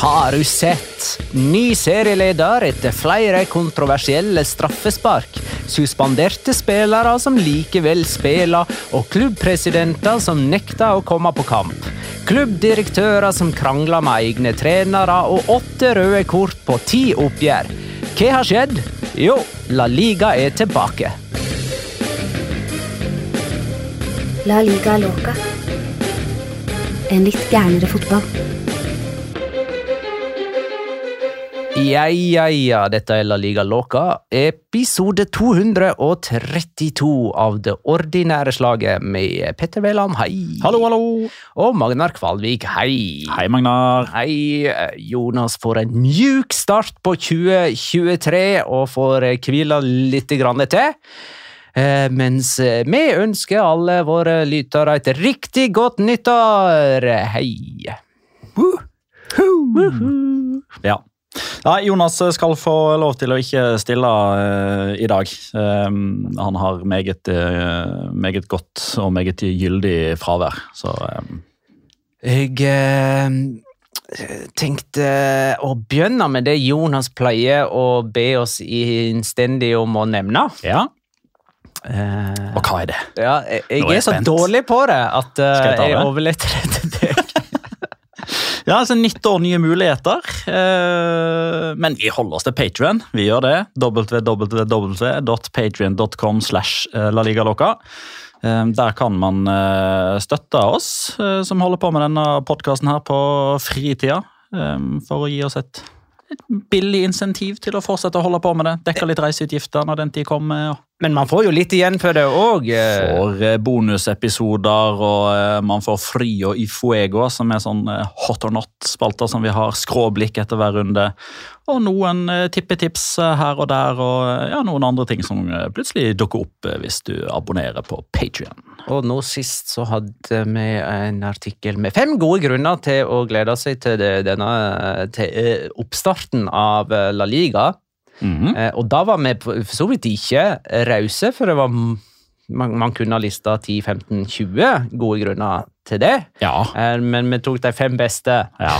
Har du sett? Ny serieleder etter flere kontroversielle straffespark, suspenderte spillere som likevel spiller, og klubbpresidenter som nekter å komme på kamp. Klubbdirektører som krangler med egne trenere, og 8 røde kort på 10 oppgjør. Hva har skjedd? Jo, La Liga er tilbake. La Liga Loca. En litt gærnere fotball. Ja, dette er La Liga Loca, episode 232 av det ordinære slaget med Petter Veland, hei. Hallo. Og Magnar Kvalvik, hei. Hei, Magnar. Hei, Jonas får en mjuk start på 2023 og får hvile litt grann til. Mens vi ønsker alle våre lyttere et riktig godt nyttår. Hei. Ja. Nei, Jonas skal få lov til å ikke stille i dag. Han har meget godt og meget gyldig fravær. Så, Jeg tenkte å begynne med det Jonas pleier å be oss innstendig om å nevne. Ja. Og hva er det? Ja, jeg er så dårlig på det at jeg overletter det til deg. Ja, altså nytt år, nye muligheter. Men vi holder oss til Patreon. Vi gjør det. www.patreon.com/laligaloca. Der kan man støtte oss som holder på med denne podcasten her på fritida, for å gi oss et billig insentiv til å fortsette å holde på med det. Dekke litt reiseutgifter når den tid kommer. Men man får jo litt igjen for det også. Får bonusepisoder, og man får Frio i Fuego, som er sånn hot or not-spalter som vi har, skråblikk etter hver runde, og noen tippetips her og der, og ja, noen andre ting som plutselig dukker opp hvis du abonnerer på Patreon. Og nå sist så hadde vi en artikkel med 5 gode grunner til å glede seg til til oppstarten av La Liga. Og da var vi for så vidt ikke rause, for det var man kunne ha listet 10, 15, 20 gode grunner til det. Ja. Men vi tok de 5 beste. Ja.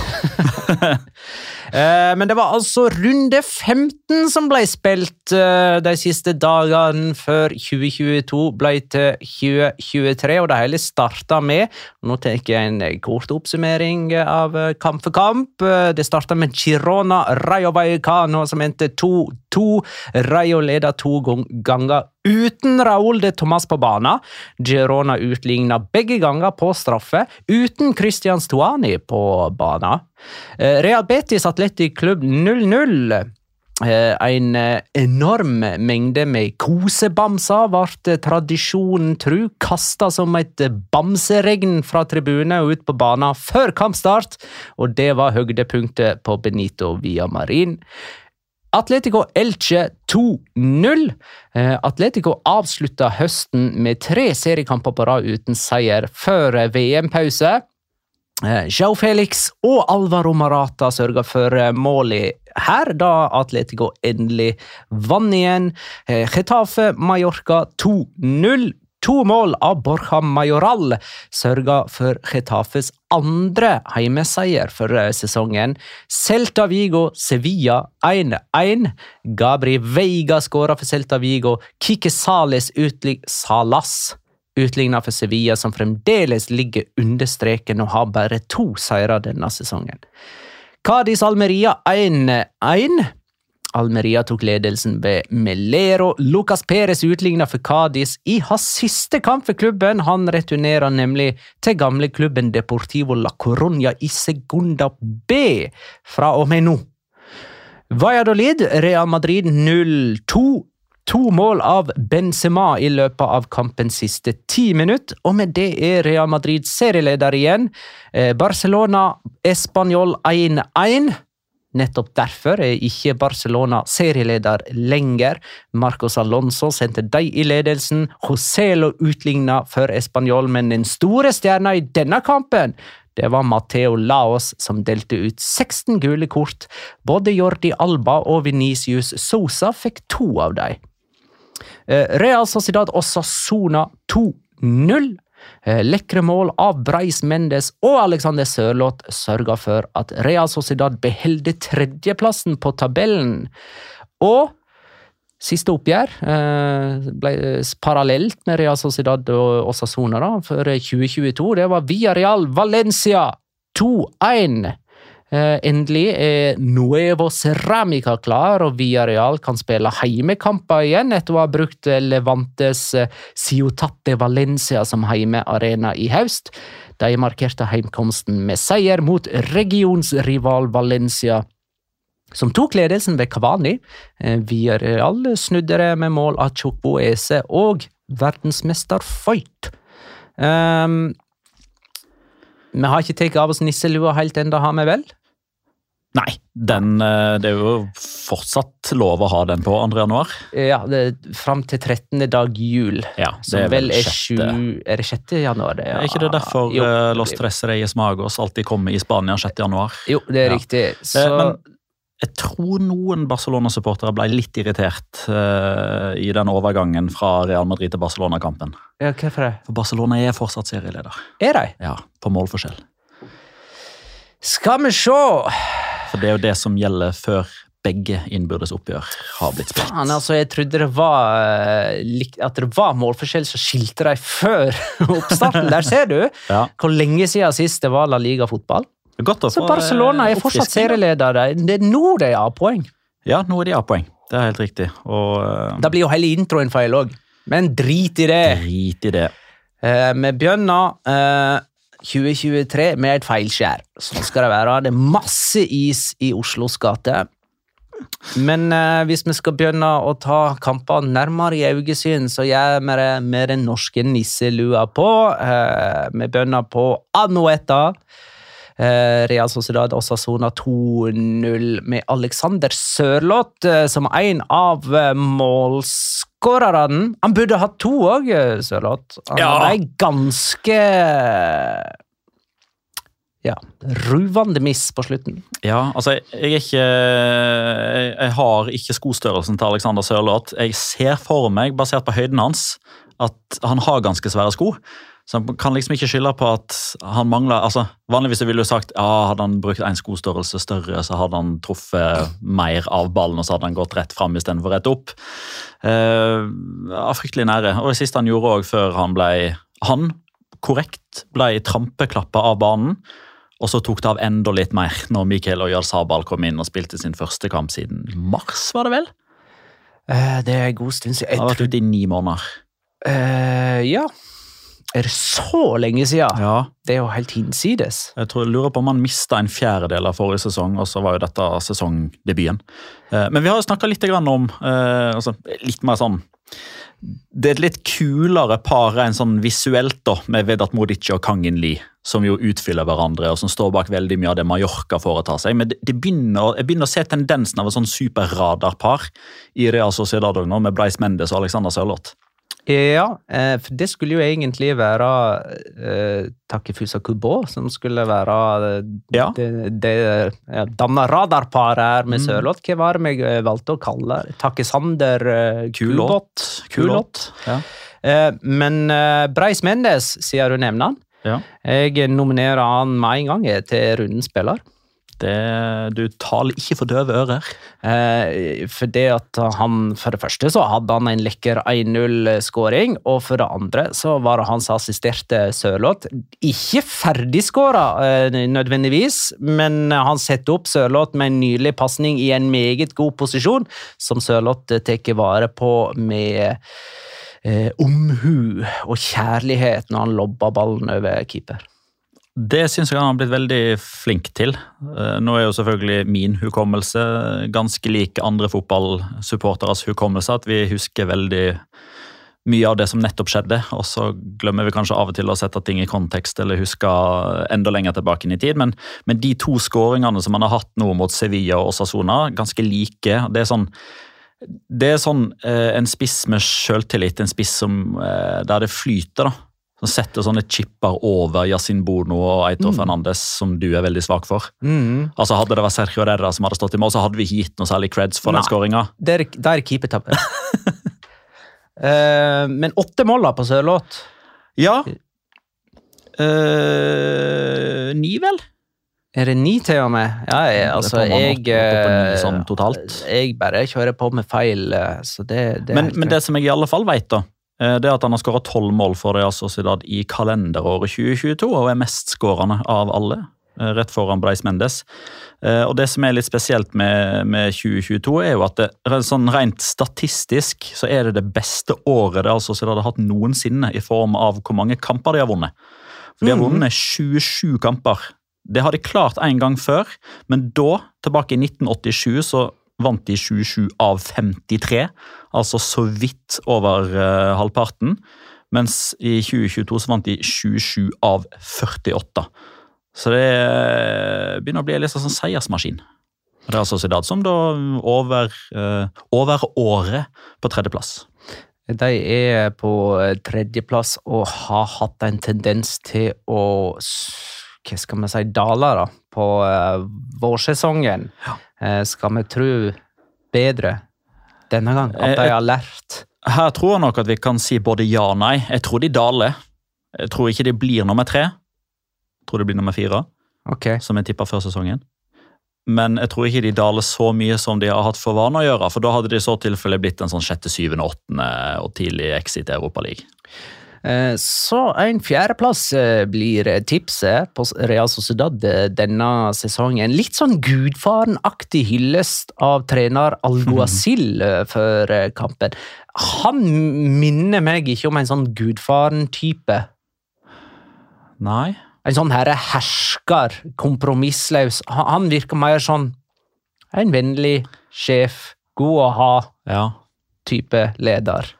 Men det var altså runde 15 som ble spilt de siste dagene før 2022 ble til 2023, og det hele startet med, nå tenker jeg en kort oppsummering av kamp for kamp. Det startet med Girona Rayo Vallecano som endte 2-2. Rayo ledet 2 ganger uten Raúl de Tomàs på banen. Girona utlignet begge ganger på straffe, uten Christian Stuani på banen. Real Betis Athletic Club 0-0. En enorm mengde med kosebamser ble tradisjonen tru kastet som et bamseregn fra tribunen og ut på banen før kampstart, og det var høydepunktet på Benito Villamarín. Atletico Elche 2-0. Atletico avsluttet høsten med 3 seriekamper på rad uten seier før VM-pause. João Felix og Alvaro Morata sørget for målet her, da Atletico endelig vann igjen. Getafe Mallorca 2-0. 2 mål av Borja Mayoral sørget for Getafes andre heimeseier for sesongen. Celta Vigo Sevilla 1-1. Gabri Veiga skåret for Celta Vigo. Quique Salas utlignet for Sevilla, som fremdeles ligger under streken og har bare 2 seirer denne sesongen. Cádiz Almeria 1-1. Almeria tok ledelsen ved Melero. Lucas Perez utlignet for Cádiz i hans siste kamp for klubben. Han returnerer nemlig til gamle klubben Deportivo La Coruña i Segunda B fra og med nå. Valladolid, Real Madrid 0-2. 2 mål av Benzema i løpet av kampens siste 10 minutter, og med det er Real Madrid serieleder igjen. Barcelona Espanyol 1-1. Nettopp derfor er ikke Barcelona serieleder lenger. Marcos Alonso sendte dem i ledelsen. Joselo utlignet for Espanyol, men den store stjerna i denne kampen, det var Mateo Laos som delte ut 16 gule kort. Både Jordi Alba og Vinicius Sousa fikk 2 av dem. Real Sociedad Osasuna 2-0. Lekre mål av Brais Mendes og Alexander Sørloth sørget for at Real Sociedad beholder tredjeplassen på tabellen. Og siste oppgjør ble parallelt med Real Sociedad og Osasuna da, for 2022. Det var Villarreal Valencia 2-1. Endelig Nuevo Ceramica klar, og Villarreal kan spille heimekamper igjen etter å ha brukt Levantes Ciutat de Valencia som heimearena i høst. De markerte heimkomsten med seier mot regionsrival Valencia, som tok ledelsen ved Cavani. Villarreal snudde det med mål av Chukwueze og verdensmester Foyt. Vi har ikke tatt av oss nisselua helt enda, har vi vel? Nei, det jo fortsatt lov å ha den på 2. januar. Ja, frem til 13. dag jul. Ja, det vel er 6. januar? Det, ja. Er ikke det derfor Los Tres Reyes Magos alltid kommer i Spania 6. januar? Jo, det er riktig. Men jeg tror noen Barcelona-supportere ble litt irritert i den overgangen fra Real Madrid til Barcelona-kampen. Ja, hvorfor det? For Barcelona er fortsatt serieleder. Er de? Ja, på målforskjell. Skal vi se! For det er jo det som gjelder før begge innbyrdes oppgjør har blitt spilt. Faen, altså, jeg trodde det var at det var målforskjell som skilte de før oppstarten. Der ser du hvor lenge siden sist det var La Liga-fotball. Så Barcelona er fortsatt serieleder. Det er nå de har poeng. Ja, nå er de har poeng. Det er helt riktig. Da blir jo hele introen feil også. Men drit i det. Drit i det. Vi begynner 2023 med et feilskjær. Sånn skal det være. Det er masse is i Oslos gate. Men hvis vi skal begynne å ta kamper nærmere i Haugesund, så gjør vi det med den norske nisselua på. Vi begynner på Anoeta. Real Sociedad Osasuna 2-0 med Alexander Sørloth som en av målskårerne. Han burde ha 2 også, Sørloth. Han hadde ganske ruvende miss på slutten. Ja, altså jeg har ikke skostørrelsen til Alexander Sørloth. Jeg ser for meg, basert på høyden hans, at han har ganske svære sko. Så han kan liksom ikke skylde på at han mangler, altså vanligvis ville du sagt, hadde han brukt en skostørrelse større, så hadde han truffet mer av ballen, og så hadde han gått rett frem i stedet for rett opp. Fryktelig nære. Og det siste han gjorde også før han ble trampeklappet av banen, og så tok det av enda litt mer når Mikael Oyarzabal kom inn og spilte sin første kamp siden mars, var det vel? Det er en god stund siden. Han har vært ute i 9 måneder. Ja. Er det så lenge siden? Ja. Det er jo helt hinsides. Jeg lurer på om han mistet en 1/4 av forrige sesong, og så var jo dette sesongdebuten. Men vi har jo snakket litt om, litt mer sånn, det er et litt kulere par enn sånn visuelt da, med Vedat Modic og Kang In Lee, som jo utfyller hverandre, og som står bak veldig mye av det Mallorca foretar seg. Men jeg begynner å se tendensen av en sånn superradarpar i Real Sociedad nå, med Brais Mendes og Alexander Sørloth. Ja, for det skulle jo egentlig være Takefusa Kubo som skulle være danna radarparet her med Sørloth. Hva var det jeg valgte å kalle det? Takesander Kulot. Ja. Men Brais Mendes, sier du nevner han. Ja. Jeg nominerer han med en gang til rundens spiller. Du taler ikke for døve ører. For det at han, for det første så hadde han en lekker 1-0-skåring, og for det andre så var det han som assisterte Sørloth. Ikke ferdigskåret nødvendigvis, men han setter opp Sørloth med en nylig passning i en meget god posisjon, som Sørloth teker vare på med omhu og kjærlighet når han lobber ballen over keeper. Det synes jeg han har blitt veldig flink til. Nå er jo selvfølgelig min hukommelse ganske lik andre fotballsupporteres hukommelse, at vi husker veldig mye av det som nettopp skjedde, og så glemmer vi kanskje av og til å sette ting i kontekst, eller huske enda lenger tilbake i tid, men de 2 skåringene som man har hatt nå mot Sevilla og Osasuna, ganske like. Det er sånn en spiss med selvtillit, en spiss som, der det flyter da, som setter sånne chipper over Yacine Bono og Aitor Fernandes, som du er veldig svak for. Altså hadde det vært Sergio Herrera som hadde stått i mål, så hadde vi ikke gitt noe særlig creds for den skåringen. Det er keepertabbe. Men 8 mål på Sørloth. Ja, 9 vel? Er det 9 til og med? Ja, sånn totalt. Jeg bare kjører på med feil, så det men det som jeg i alle fall vet da, det at han har skåret 12 mål for Real Sociedad i kalenderåret 2022, og mest skårende av alle, rett foran Brais Mendes. Og det som litt spesielt med 2022 jo at det sånn rent statistisk så det beste året Real Sociedad har hatt noensinne i form av hvor mange kamper de har vunnet. For de har vunnet 27 kamper. Det har de klart en gang før, men da, tilbake i 1987, så vant de 27 av 53, altså så vidt over halvparten, mens i 2022 så vant de 27 av 48. Så det begynner å bli litt sånn seiersmaskin. Det altså Sociedad som da over året på 3. plass. De på 3. plass og har hatt en tendens til å hva skal man si, daler da, på vårsesongen. Skal vi tro bedre denne gang, at de har lært? Her tror jeg nok at vi kan si både ja og nei. Jeg tror de daler. Jeg tror ikke de blir nummer 3. Jeg tror det blir nummer 4, som jeg tippet før sesongen. Men jeg tror ikke de daler så mye som de har hatt for vane å gjøre, for da hadde de så tilfelle blitt en sånn 6., 7., 8. og tidlig exit i Europa League. Så en 4. plass blir tipset på Real Sociedad denne sesongen. Litt sånn gudfaren-aktig hyllest av trener Alguacil for kampen. Han minner meg ikke om en sånn gudfaren-type. Nei. En sånn hersker, kompromissløs. Han virker mer sånn en vennlig sjef, god å ha type leder.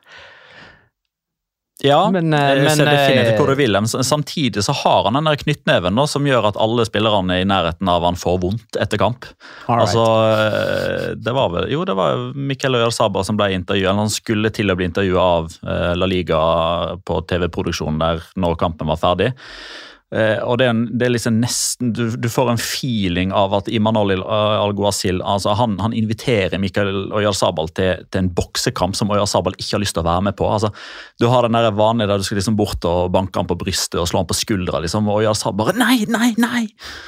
Ja, men jeg ser definitivt hvor du vil. Samtidig så har han den der knyttneven nå, som gjør at alle spillerne i nærheten av han får vondt etter kamp. Altså, det var Mikel Oyarzabal som ble intervjuet, eller han skulle til å bli intervjuet av La Liga på TV-produksjonen der når kampen var ferdig. Og det liksom nesten, du får en feeling av at Imanol Alguacil, altså han inviterer Mikel Oyarzabal til en boksekamp som Oyarzabal ikke har lyst til å være med på. Altså, du har den der vanlige der du skal liksom bort og banke han på brystet og slå han på skuldra, liksom, og Oyarzabal bare nei.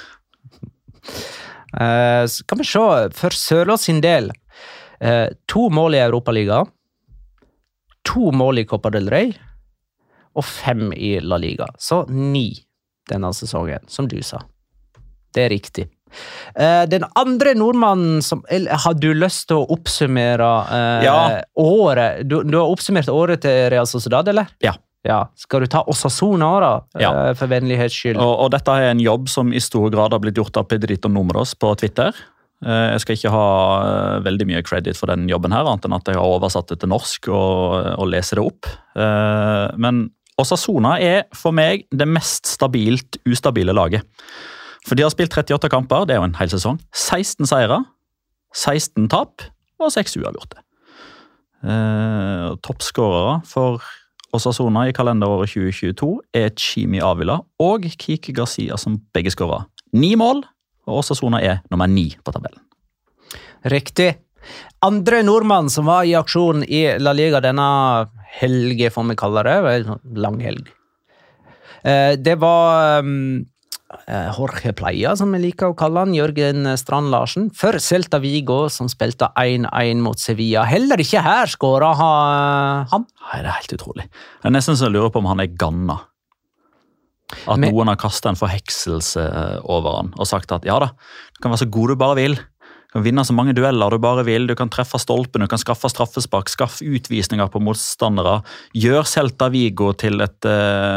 Skal vi se, for Sørloth sin del, 2 mål i Europaliga, 2 mål i Copa del Rey, og 5 i La Liga, så 9 denne sesongen, som du sa. Det riktig. Den andre nordmannen som har du lyst til å oppsummere året? Du har oppsummert året til Real Sociedad, eller? Ja. Skal du ta Osasuna da, for vennlighets skyld? Og dette en jobb som i stor grad har blitt gjort av Pedrito Números på Twitter. Jeg skal ikke ha veldig mye credit for den jobben her, annet enn at jeg har oversatt det til norsk og leser det opp. Men Osasuna for meg det mest ustabile laget. For de har spilt 38 kamper, det jo en hel sesong. 16 seire, 16 tap og 6 uavgjorte. Toppskårere for Osasuna i kalenderåret 2022 Chimi Avila og Kike Garcia som begge skårer 9 mål, og Osasuna nummer 9 på tabellen. Riktig. Andre nordmann som var i aksjon i La Liga denne helge, får vi kalle det, en lang helg. Det var Jorge Playa, som vi liker å kalle han, Jørgen Strand Larsen, for Celta Vigo, som spilte 1-1 mot Sevilla. Heller ikke her skåret han. Nei, det helt utrolig. Jeg nesten så lurer på om han ganna. At noen har kastet en forhekselse over han, og sagt at ja da, du kan være så god du bare vil. Du kan vinne så mange dueller du bare vil, du kan treffe stolpen, du kan skaffe straffespark, skaffe utvisninger på motstandere, gjør Celta Vigo til et...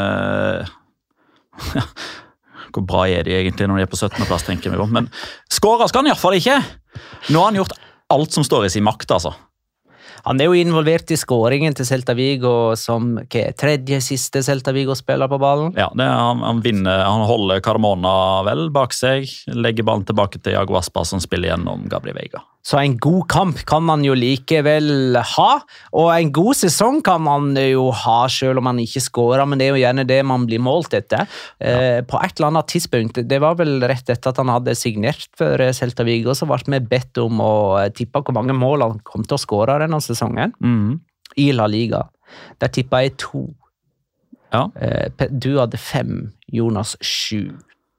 Hvor bra de egentlig når de på 17. plass, tenker jeg meg om, men skåret skal han i hvert fall ikke! Nå har han gjort alt som står i sin makt, altså. Han jo involvert i skåringen til Celta Vigo som tredje siste Celta Vigo-spiller på ballen. Ja, han vinner, han holder Carmona vel bak seg, legger ballen tilbake til Iago Aspas som spiller gjennom Gabriel Veiga. Så en god kamp kan man jo likevel ha, og en god sesong kan man jo ha selv om man ikke skårer, men det jo gjerne det man blir målt etter. På et eller annet tidspunkt, det var vel rett etter at han hadde signert for Celta Vigo, så ble vi bedt om å tippe hvor mange mål han kom til å skåre denne sesongen i La Liga. Der tippet jeg 2. Ja. Du hadde 5, Jonas 7.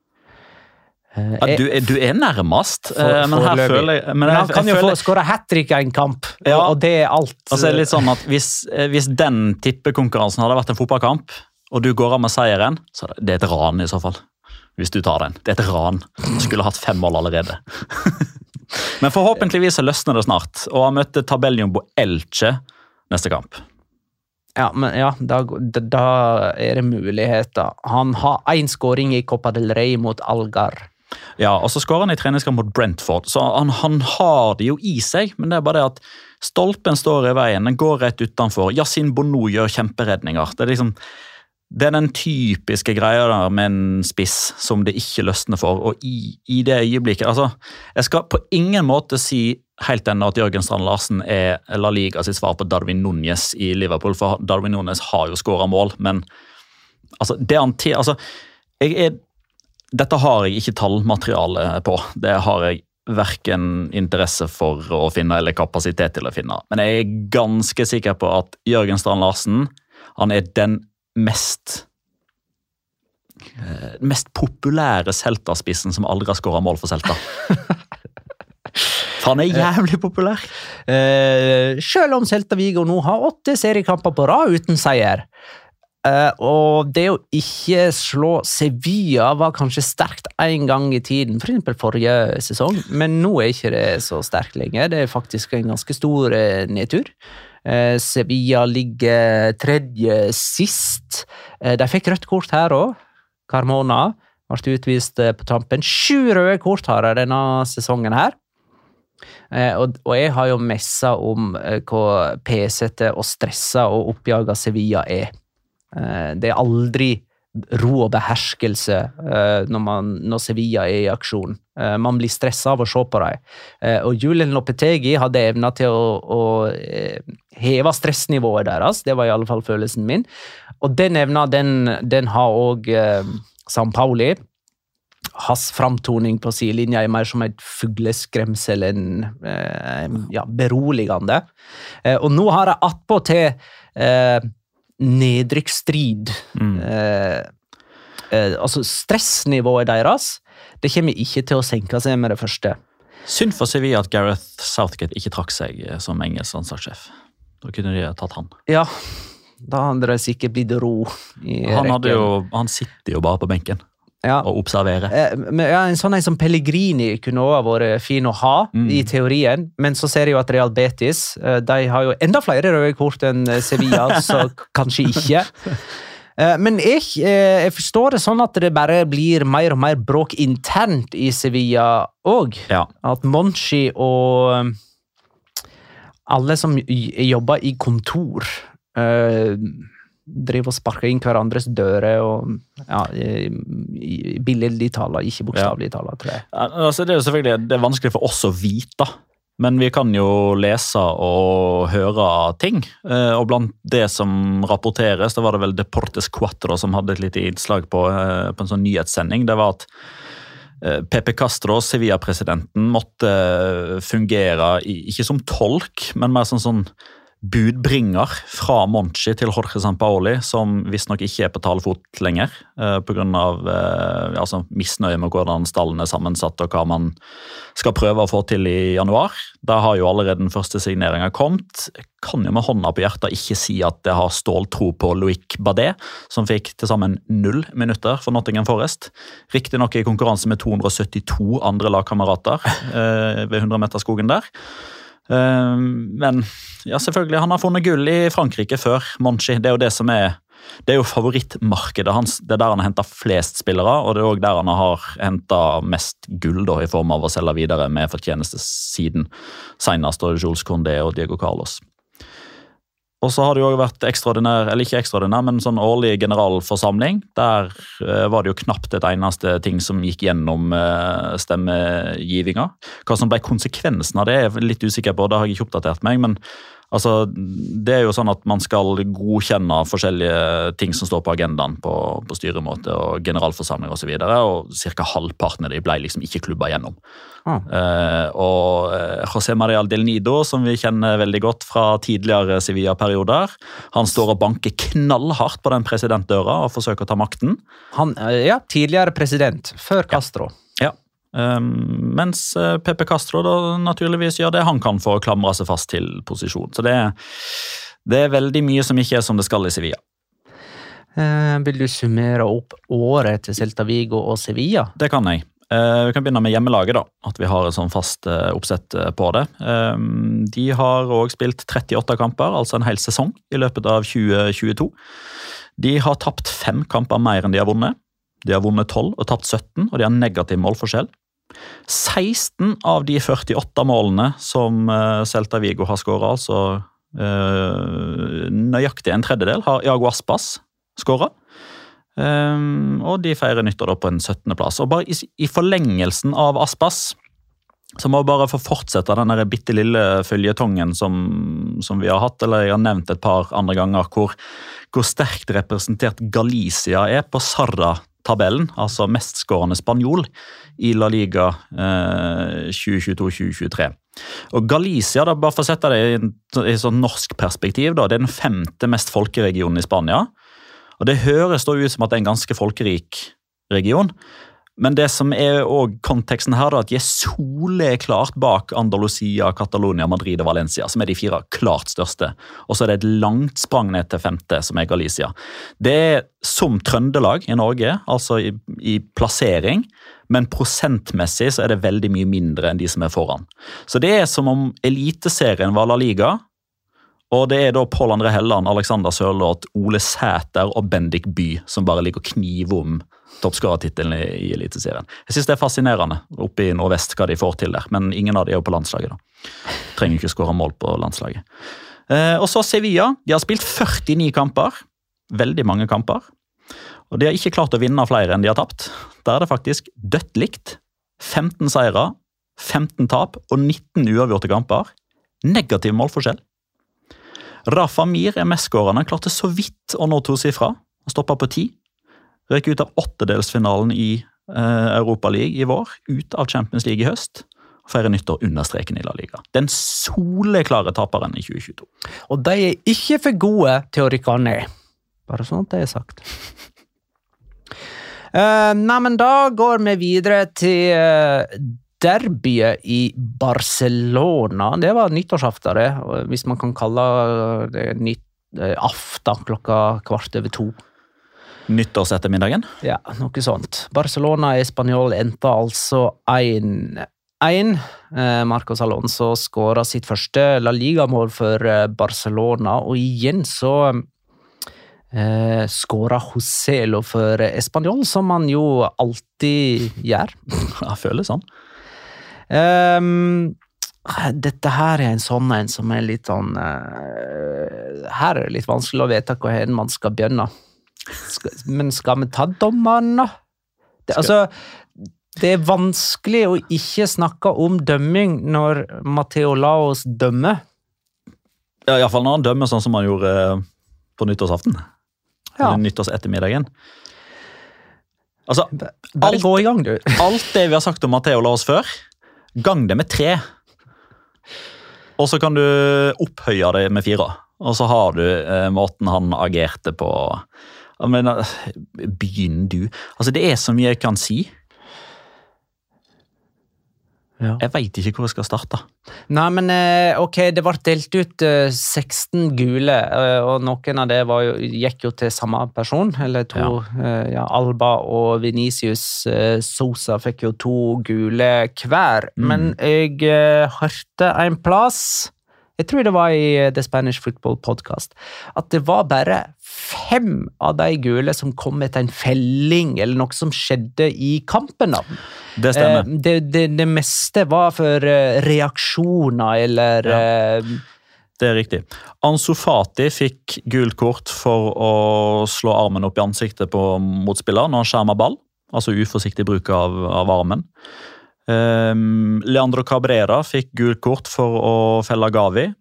Du nærmest, men her føler jeg... Men han kan jo få skåret hat-trick av en kamp, og det alt. Altså, det litt sånn at hvis den tippekonkurransen hadde vært en fotballkamp, og du går av med seieren, så det et ran i så fall. Hvis du tar den. Det et ran. Han skulle hatt 5 mål allerede. Men forhåpentligvis så løsner det snart, og han møtte tabelljumbo Elche neste kamp. Ja, men da det muligheter. Han har 1 skåring i Copa del Rey mot Algar. Ja, og så skårer han i treningskamp mot Brentford, så han har det jo i seg, men det bare det at stolpen står i veien, den går rett utenfor. Yassine Bono gjør kjemperedninger. Det den typiske greia der med en spiss som det ikke løsner for, og i det øyeblikket, altså, jeg skal på ingen måte si helt ennå at Jørgen Strand Larsen La Liga sitt svar på Darwin Núñez i Liverpool, for Darwin Núñez har jo skåret mål, men altså, dette har jeg ikke tallmateriale på. Det har jeg hverken interesse for å finne eller kapasitet til å finne. Men jeg ganske sikker på at Jørgen Strand Larsen, han den mest populære Celta-spissen som aldri har skåret mål for Celta. For han jævlig populær. Selv om Celta Vigo nå har 8 seriekamper på rad uten seier. Og det å ikke slå Sevilla var kanskje sterkt en gang i tiden, for eksempel forrige sesong, men nå ikke det så sterkt lenger. Det faktisk en ganske stor nedtur. Sevilla ligger 3. sist. De fikk rødt kort her også. Carmona ble utvist på tampen. 7 røde kort har de denne sesongen her. Og jeg har jo messet om hvor pesete og stresset og oppjaget Sevilla Det aldri ro og beherskelse når Sevilla i aksjon. Man blir stresset av å se på dem. Og Julen Lopetegi hadde evnet til å heve stressnivået deres. Det var i alle fall følelsen min. Og den evnen, den har også San Pauli. Hans framtoning på sidelinja mer som et fugleskremsel enn beroligende. Og nå har jeg attpå til nedrykksstrid. Altså stressnivået deres, det kommer ikke til å senke seg med det første. Synd for Sevilla at Gareth Southgate ikke trakk seg som engelsk landslagssjef. Da kunne de tatt han. Ja, da hadde det sikkert blitt ro i rekken. Han sitter jo bare på benken. Og observere. En sånn som Pellegrini kunne også vært fin å ha i teorien, men så ser jeg jo at Real Betis, de har jo enda flere røde kort enn Sevilla, så kanskje ikke. Men jeg forstår det sånn at det bare blir mer og mer bråk internt i Sevilla også. Ja. At Monchi og alle som jobber i kontor driver og sparker inn hverandres dører og billedlig taler, ikke bokstavlig taler, tror jeg. Altså, det jo selvfølgelig det vanskelig for oss å vite, men vi kan jo lese og høre ting, og blant det som rapporteres, det var det vel Deportes Cuatro som hadde et lite innslag på en sånn nyhetssending, det var at Pepe Castro, Sevilla-presidenten, måtte fungere ikke som tolk, men mer sånn budbringer fra Monchi til Jorge Sampaoli, som visstnok ikke på talefot lenger, på grunn av misnøye med hvordan stallen sammensatt og hva man skal prøve å få til i januar. Der har jo allerede den første signeringen kommet. Jeg kan jo med hånda på hjertet ikke si at det har ståltro på Loic Badet, som fikk til sammen 0 minutter for Nottingham Forest. Riktig nok i konkurranse med 272 andre lagkamerater ved 100-meterskogen der. Men ja, selvfølgelig, han har funnet gull i Frankrike før Monchi. Det er jo det som det er jo favorittmarkedet hans. Det der han har hentet flest spillere, og det er også der han har hentet mest gull da, i form av å selge videre med fortjeneste siden senest Jules Condé og Diego Carlos. Og så har det jo vært ekstraordinær, eller ikke ekstraordinær, men sånn årlig generalforsamling. Der var det jo knapt et eneste ting som gikk gjennom stemmegivinga. Hva som ble konsekvensen av det er jeg litt usikker på, det har jeg ikke oppdatert meg, men Altså, det jo sånn at man skal godkjenne forskjellige ting som står på agendaen på styremåte og generalforsamling og så videre, og cirka halvparten av de ble liksom ikke klubba gjennom. Og José María del Nido, som vi kjenner veldig godt fra tidligere Sevilla-perioder, han står og banker knallhardt på den presidentdøra og forsøker å ta makten. Han, tidligere president, før Castro. Ja. Mens Pepe Castro da naturligvis gjør det han kan for å klamre seg fast til posisjon. Så det veldig mye som ikke som det skal i Sevilla. Vil du summere opp året til Celta Vigo og Sevilla? Det kan jeg. Vi kan begynne med hjemmelaget da, at vi har et sånn fast oppsett på det. De har også spilt 38 kamper, altså en hel sesong i løpet av 2022. De har tapt 5 kamper mer enn de har vunnet. De har vunnet 12 og tapt 17, og de har negativ målforskjell. 16 av de 48 målene som Celta Vigo har skåret, altså nøyaktig en tredjedel, har Iago Aspas skåret. Og de feirer nyttår da på en 17. plass. Og bare i forlengelsen av Aspas, så må vi bare få fortsette den bitte lille føljetongen som vi har hatt, eller jeg har nevnt et par andre ganger, hvor sterkt representert Galicia på Sarra-tabellen, altså mestskårende spanjol i La Liga 2022-2023. Og Galicia, da, bare for å sette det i sånn norsk perspektiv, da, det den 5. mest folkeregionen i Spania, og det høres da ut som at det en ganske folkerik region, men det som også konteksten her, da, at de soleklart bak Andalusia, Catalonia, Madrid og Valencia, som de 4 klart største, og så det et langt sprang ned til 5., som Galicia. Det som Trøndelag i Norge, altså i plassering, men prosentmessig så det veldig mye mindre enn de som foran. Så det som om eliteserien var La Liga, og det da Pål André Helland, Alexander Sørloth, Ole Sæter og Bendik By, som bare ligger og kniver om toppskårertittelen i eliteserien. Jeg synes det fascinerende oppe i Nordvest hva de får til der, men ingen av de jo på landslaget da. Trenger ikke skåre mål på landslaget. Og så Sevilla, de har spilt 49 kamper, veldig mange kamper, og de har ikke klart å vinne flere enn de har tapt. Der det faktisk dødt likt, 15 seire, 15 tap og 19 uavgjorte kamper, negativ målforskjell. Rafa Mir mestskårende, klarte så vidt å nå 2 sifra, og stoppet på 10. Røk ut av 8-delsfinalen i Europa League i vår, ut av Champions League i høst, og feirer nyttår under streken i La Liga. Den soleklare taperen i 2022. Og de ikke for gode til å rykke ned. Bare sånn at det sagt. Nei, men da går vi videre til derbyet i Barcelona. Det var nyttårsaften, hvis man kan kalle det aften klokka 2:15. Nyttårsettermiddagen? Ja, noe sånt. Barcelona i Spanjol endte altså 1-1. Marcos Alonso skåret sitt første La Liga-mål for Barcelona, og igjen så skåret Joselo for Espanyol, som han jo alltid gjør. Jeg føler sånn. Dette her en sånn en som litt sånn her det litt vanskelig å vite hvor man skal begynne. Men skal vi ta dommeren da? Det vanskelig å ikke snakke om dømming når Mateo Laos dømmer. Ja, i hvert fall når han dømmer sånn som han gjorde på nyttårsaften. Ja. Eller nyttårsettermiddagen. Altså, bare gå i gang, du. Alt det vi har sagt om Mateo Laos før, gang det med 3. Og så kan du opphøye det med 4. Og så har du måten han agerte på. Men begynn du. Altså, det så mye jeg kan si. Ja. Jeg vet ikke hvor jeg skal starte. Nei, men ok, det ble delt ut 16 gule, og noen av det gikk jo til samme person, eller 2, Alba og Vinicius Sosa fikk jo 2 gule hver, men jeg hørte en plass, jeg tror det var i The Spanish Football Podcast, at det var bare 5 av de gule som kom etter en felling, eller noe som skjedde i kampen. Det stemmer. Det meste var for reaksjoner, eller... Ja. Det riktig. Ansu Fati fikk gult kort for å slå armen opp i ansiktet på motspiller når han skjermer ball, altså uforsiktig bruk av armen. Leandro Cabrera fikk gult kort for å felle Gavi.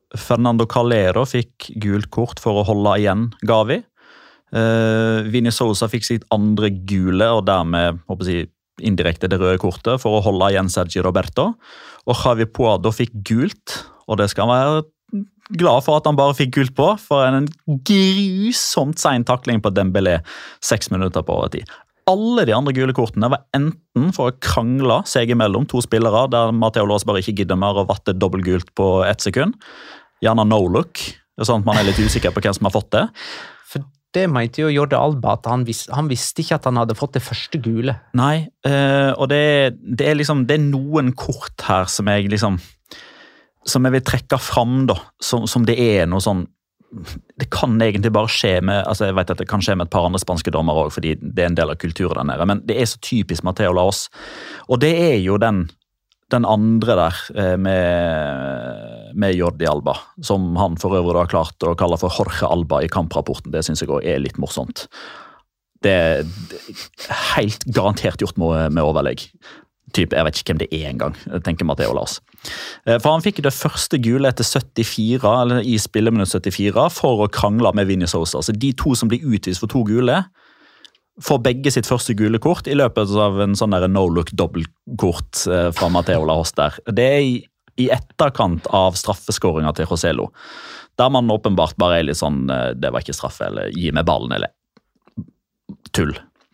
Fernando Calero fikk gult kort for å holde igjen Gavi. Vini Sousa fikk sitt andre gule, og dermed håper jeg, indirekte det røde kortet, for å holde igjen Sergi Roberto. Og Javi Puado fikk gult, og det skal han være glad for at han bare fikk gult på, for en grusomt sen takling på Dembélé 6 minutter på overtid. Alle de andre gule kortene var enten for å krangle seg imellom to spillere, der Matteo Laos bare ikke gidder mer og vatte dobbeltgult på 1 sekund. Gjerne no look. Det sånn at man litt usikker på hvem som har fått det. For det mente jo Jordi Alba, at han visste ikke at han hadde fått det første gule. Nei, og det er noen kort her som jeg vil trekke fram da, som det er noe sånn. Det kan egentlig bare skje med, jeg vet at det kan skje med et par andre spanske dommer også, fordi det er en del av kulturen der nede, men det er så typisk Matteo Laos, og det er jo den andre der med Jordi Alba, som han for øvrig har klart å kalle for Jorge Alba i kamprapporten. Det synes jeg også er litt morsomt. Det er helt garantert gjort med overlegg. Jeg vet ikke hvem det er engang, tenker Matteo Laos. For han fikk det første gule etter 74, eller i spilleminutt 74, for å krangle med Vini Sousa. Så de to som blir utvist for 2 gule, får begge sitt første gule kort i løpet av en sånn der no-look dobbeltkort fra Matteo Laos der. Det er i etterkant av straffeskåringen til Joselo, der man åpenbart bare er litt sånn, det var ikke straffe, eller gi meg ballen, eller tull.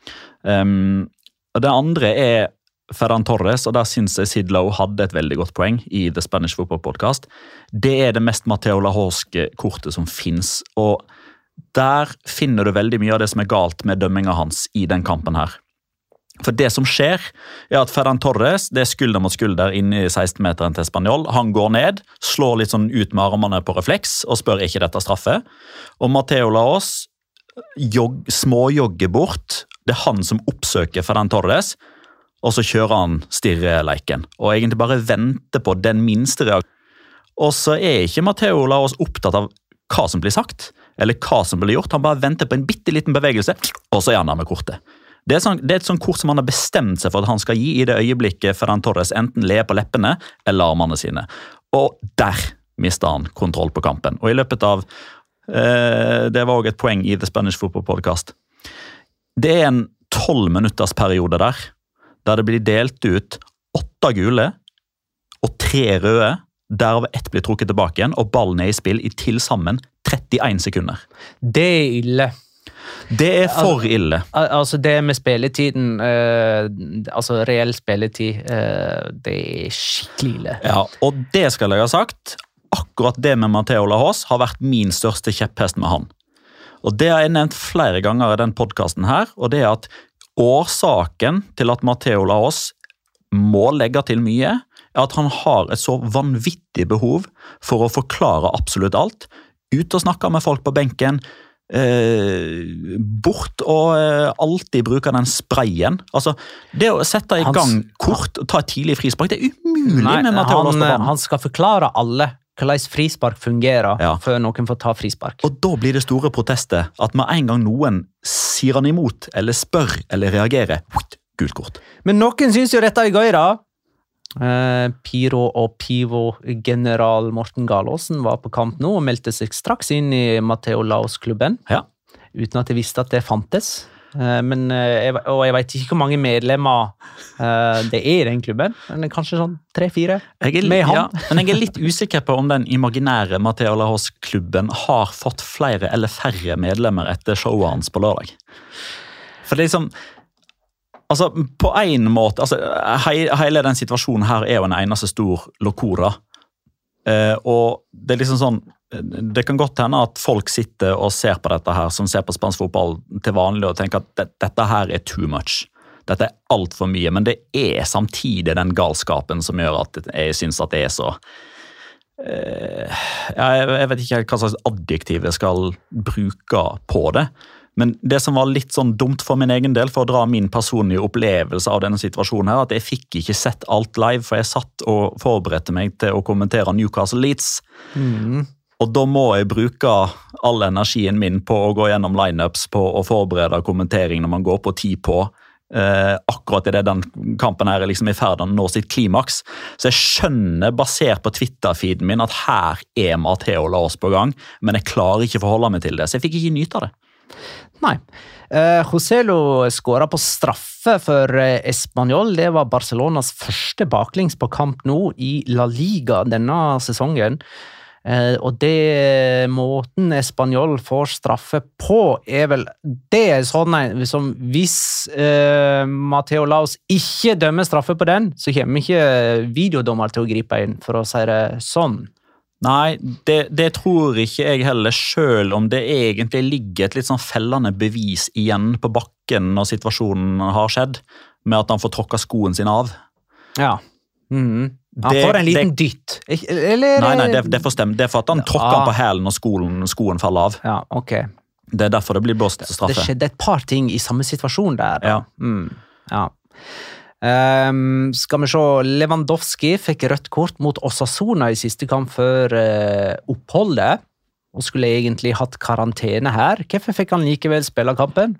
Og det andre er Ferran Torres, og der synes jeg Sid Lowe hadde et veldig godt poeng i The Spanish Football Podcast. Det er det mest Matteo Lahoske kortet som finnes, og der finner du veldig mye av det som er galt med dømminga hans i den kampen her. For det som skjer er at Ferran Torres, det er skulder mot skulder inne i 16-meteren til Espanyol. Han går ned, slår litt sånn ut med armene på refleks og spør ikke dette straffe. Og Matteo Laos småjogger bort. Det er han som oppsøker Ferran Torres, og så kjører han stirreleiken, og egentlig bare venter på den minste reaksjonen. Og så er ikke Matteo Laos opptatt av hva som blir sagt, eller hva som blir gjort. Han bare venter på en bitteliten bevegelse, og så er han der med kortet. Det er et sånt kort som han har bestemt seg for at han skal gi i det øyeblikket Ferran Torres enten ler på leppene eller armene sine. Og der mister han kontroll på kampen. Og i løpet av, det var også et poeng i The Spanish Football Podcast, det er en 12 minutters periode der det blir delt ut 8 gule og 3 røde, derav 1 blir trukket tilbake igjen, og ballen er i spill i tilsammen 31 sekunder. Det er ille. Det er for ille. Altså det med spilletiden, altså reell spilletid, det er skikkelig ille. Ja, og det skal jeg ha sagt, akkurat det med Matteo Laos har vært min største kjepphest med han. Og det har jeg nevnt flere ganger i den podcasten her, og det er at årsaken til at Matteo Laos må legge til mye, er at han har et så vanvittig behov for å forklare absolutt alt, ut og snakke med folk på benken, bort og alltid bruke den sprayen. Altså, det å sette i gang kort og ta et tidlig frispark, det er umulig med Matteo Laos på banen. Han skal forklare alle hvordan frispark fungerer før noen får ta frispark. Og da blir det store protester at med en gang noen sier han imot, eller spør, eller reagerer, gult kort. Men noen synes jo dette er gøy da. Piro og Pivo-general Morten Galaasen var på kamp nå og meldte seg straks inn i Matteo Laos-klubben, uten at jeg visste at det fantes. Men jeg vet ikke hvor mange medlemmer det er i den klubben, men kanskje sånn 3-4 med han. Ja, men jeg er litt usikker på om den imaginære Matteo Laos-klubben har fått flere eller færre medlemmer etter showet hans på lørdag. For det er liksom, altså på en måte, altså hele den situasjonen her er jo en eneste stor locora, og det er liksom sånn, det kan godt hende at folk sitter og ser på dette her, som ser på spansk fotball til vanlig og tenker at dette her er too much. Dette er alt for mye, men det er samtidig den galskapen som gjør at jeg synes at det er så... Jeg vet ikke hva slags adjektiv jeg skal bruke på det, men det som var litt sånn dumt for min egen del, for å dra min personlige opplevelse av denne situasjonen her, at jeg fikk ikke sett alt live, for jeg satt og forberedte meg til å kommentere Newcastle Leeds. Og da må jeg bruke all energien min på å gå gjennom lineups, på å forberede kommentering når man går på 10 på, akkurat i det den kampen her liksom i ferd med å nå sitt klimaks. Så jeg skjønner, basert på Twitter-feeden min, at her Matteo Laos på gang, men jeg klarer ikke å forholde meg til det, så jeg fikk ikke nyte av det. Nei. Joselu skåret på straffe for Espanyol. Det var Barcelonas første baklengs på kamp nå i La Liga denne sesongen. Og det måten Espanyol får straffe på vel, det sånn som hvis Matteo Laos ikke dømmer straffe på den, så kommer ikke videodommer til å gripe inn, for å si det sånn. Nei, det tror ikke jeg heller, selv om det egentlig ligger et litt sånn fellende bevis igjen på bakken når situasjonen har skjedd, med at han får tråkket skoen sin av. Ja, han får en liten dytt. Eller, nei, det får stemme. Det er for at han tråkker han på hælen når skoen faller av. Ja, ok. Det er derfor det blir blåst straffe. Det skjedde et par ting i samme situasjon der. Ja. Ja. Skal vi se, Lewandowski fikk rødt kort mot Osasuna i siste kamp før oppholdet, og skulle egentlig hatt karantene her. Hvorfor fikk han likevel spille kampen?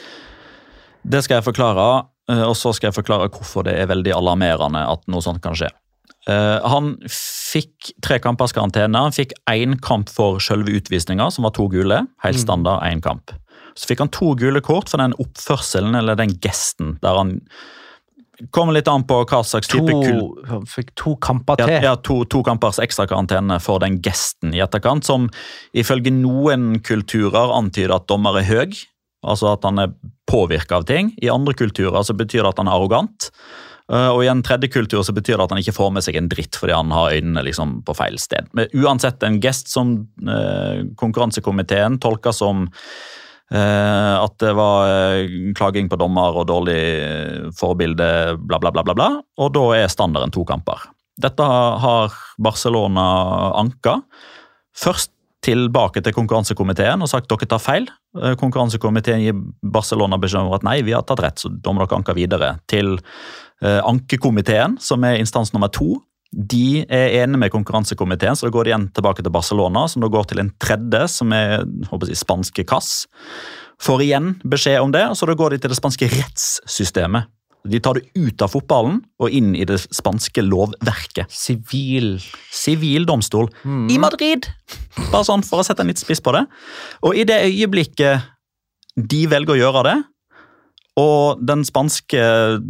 Det skal jeg forklare, og så skal jeg forklare hvorfor det er veldig alarmerende at noe sånt kan skje. Han fikk 3 kampers karantene, han fikk 1 kamp for selve utvisninga, som var 2 gule, helt standard 1 kamp. Så fikk han 2 gule kort for den oppførselen, eller den gesten, der han kommer litt an på hva slags type Han fikk 2 kamper til. Ja, 2 kampers ekstra karantene for den gesten i etterkant, som ifølge noen kulturer antyder at dommer er høy, altså at han er påvirket av ting. I andre kulturer så betyr det at han er arrogant, og i en tredje kultur så betyr det at han ikke får med seg en dritt fordi han har øynene liksom på feil sted. Men uansett en gest som konkurransekomiteen tolker som at det var klaging på dommer og dårlig forbilde, bla bla bla bla bla, og da er standarden 2 kamper. Dette har Barcelona anka. Først tilbake til konkurransekomiteen og sagt dere tar feil. Konkurransekomiteen gir Barcelona beskjed om at nei, vi har tatt rett, så da må dere anke videre til ankekomiteen, som er instans nummer 2. De er enige med konkurransekomiteen, så da går de igjen tilbake til Barcelona, som da går til en tredje, som er spanske kass. Får igjen beskjed om det, og så da går de til det spanske rettssystemet. De tar det ut av fotballen og inn i det spanske lovverket. Sivil domstol i Madrid. Bare sånn for å sette en litt spiss på det. Og i det øyeblikket de velger å gjøre det, og den spanske,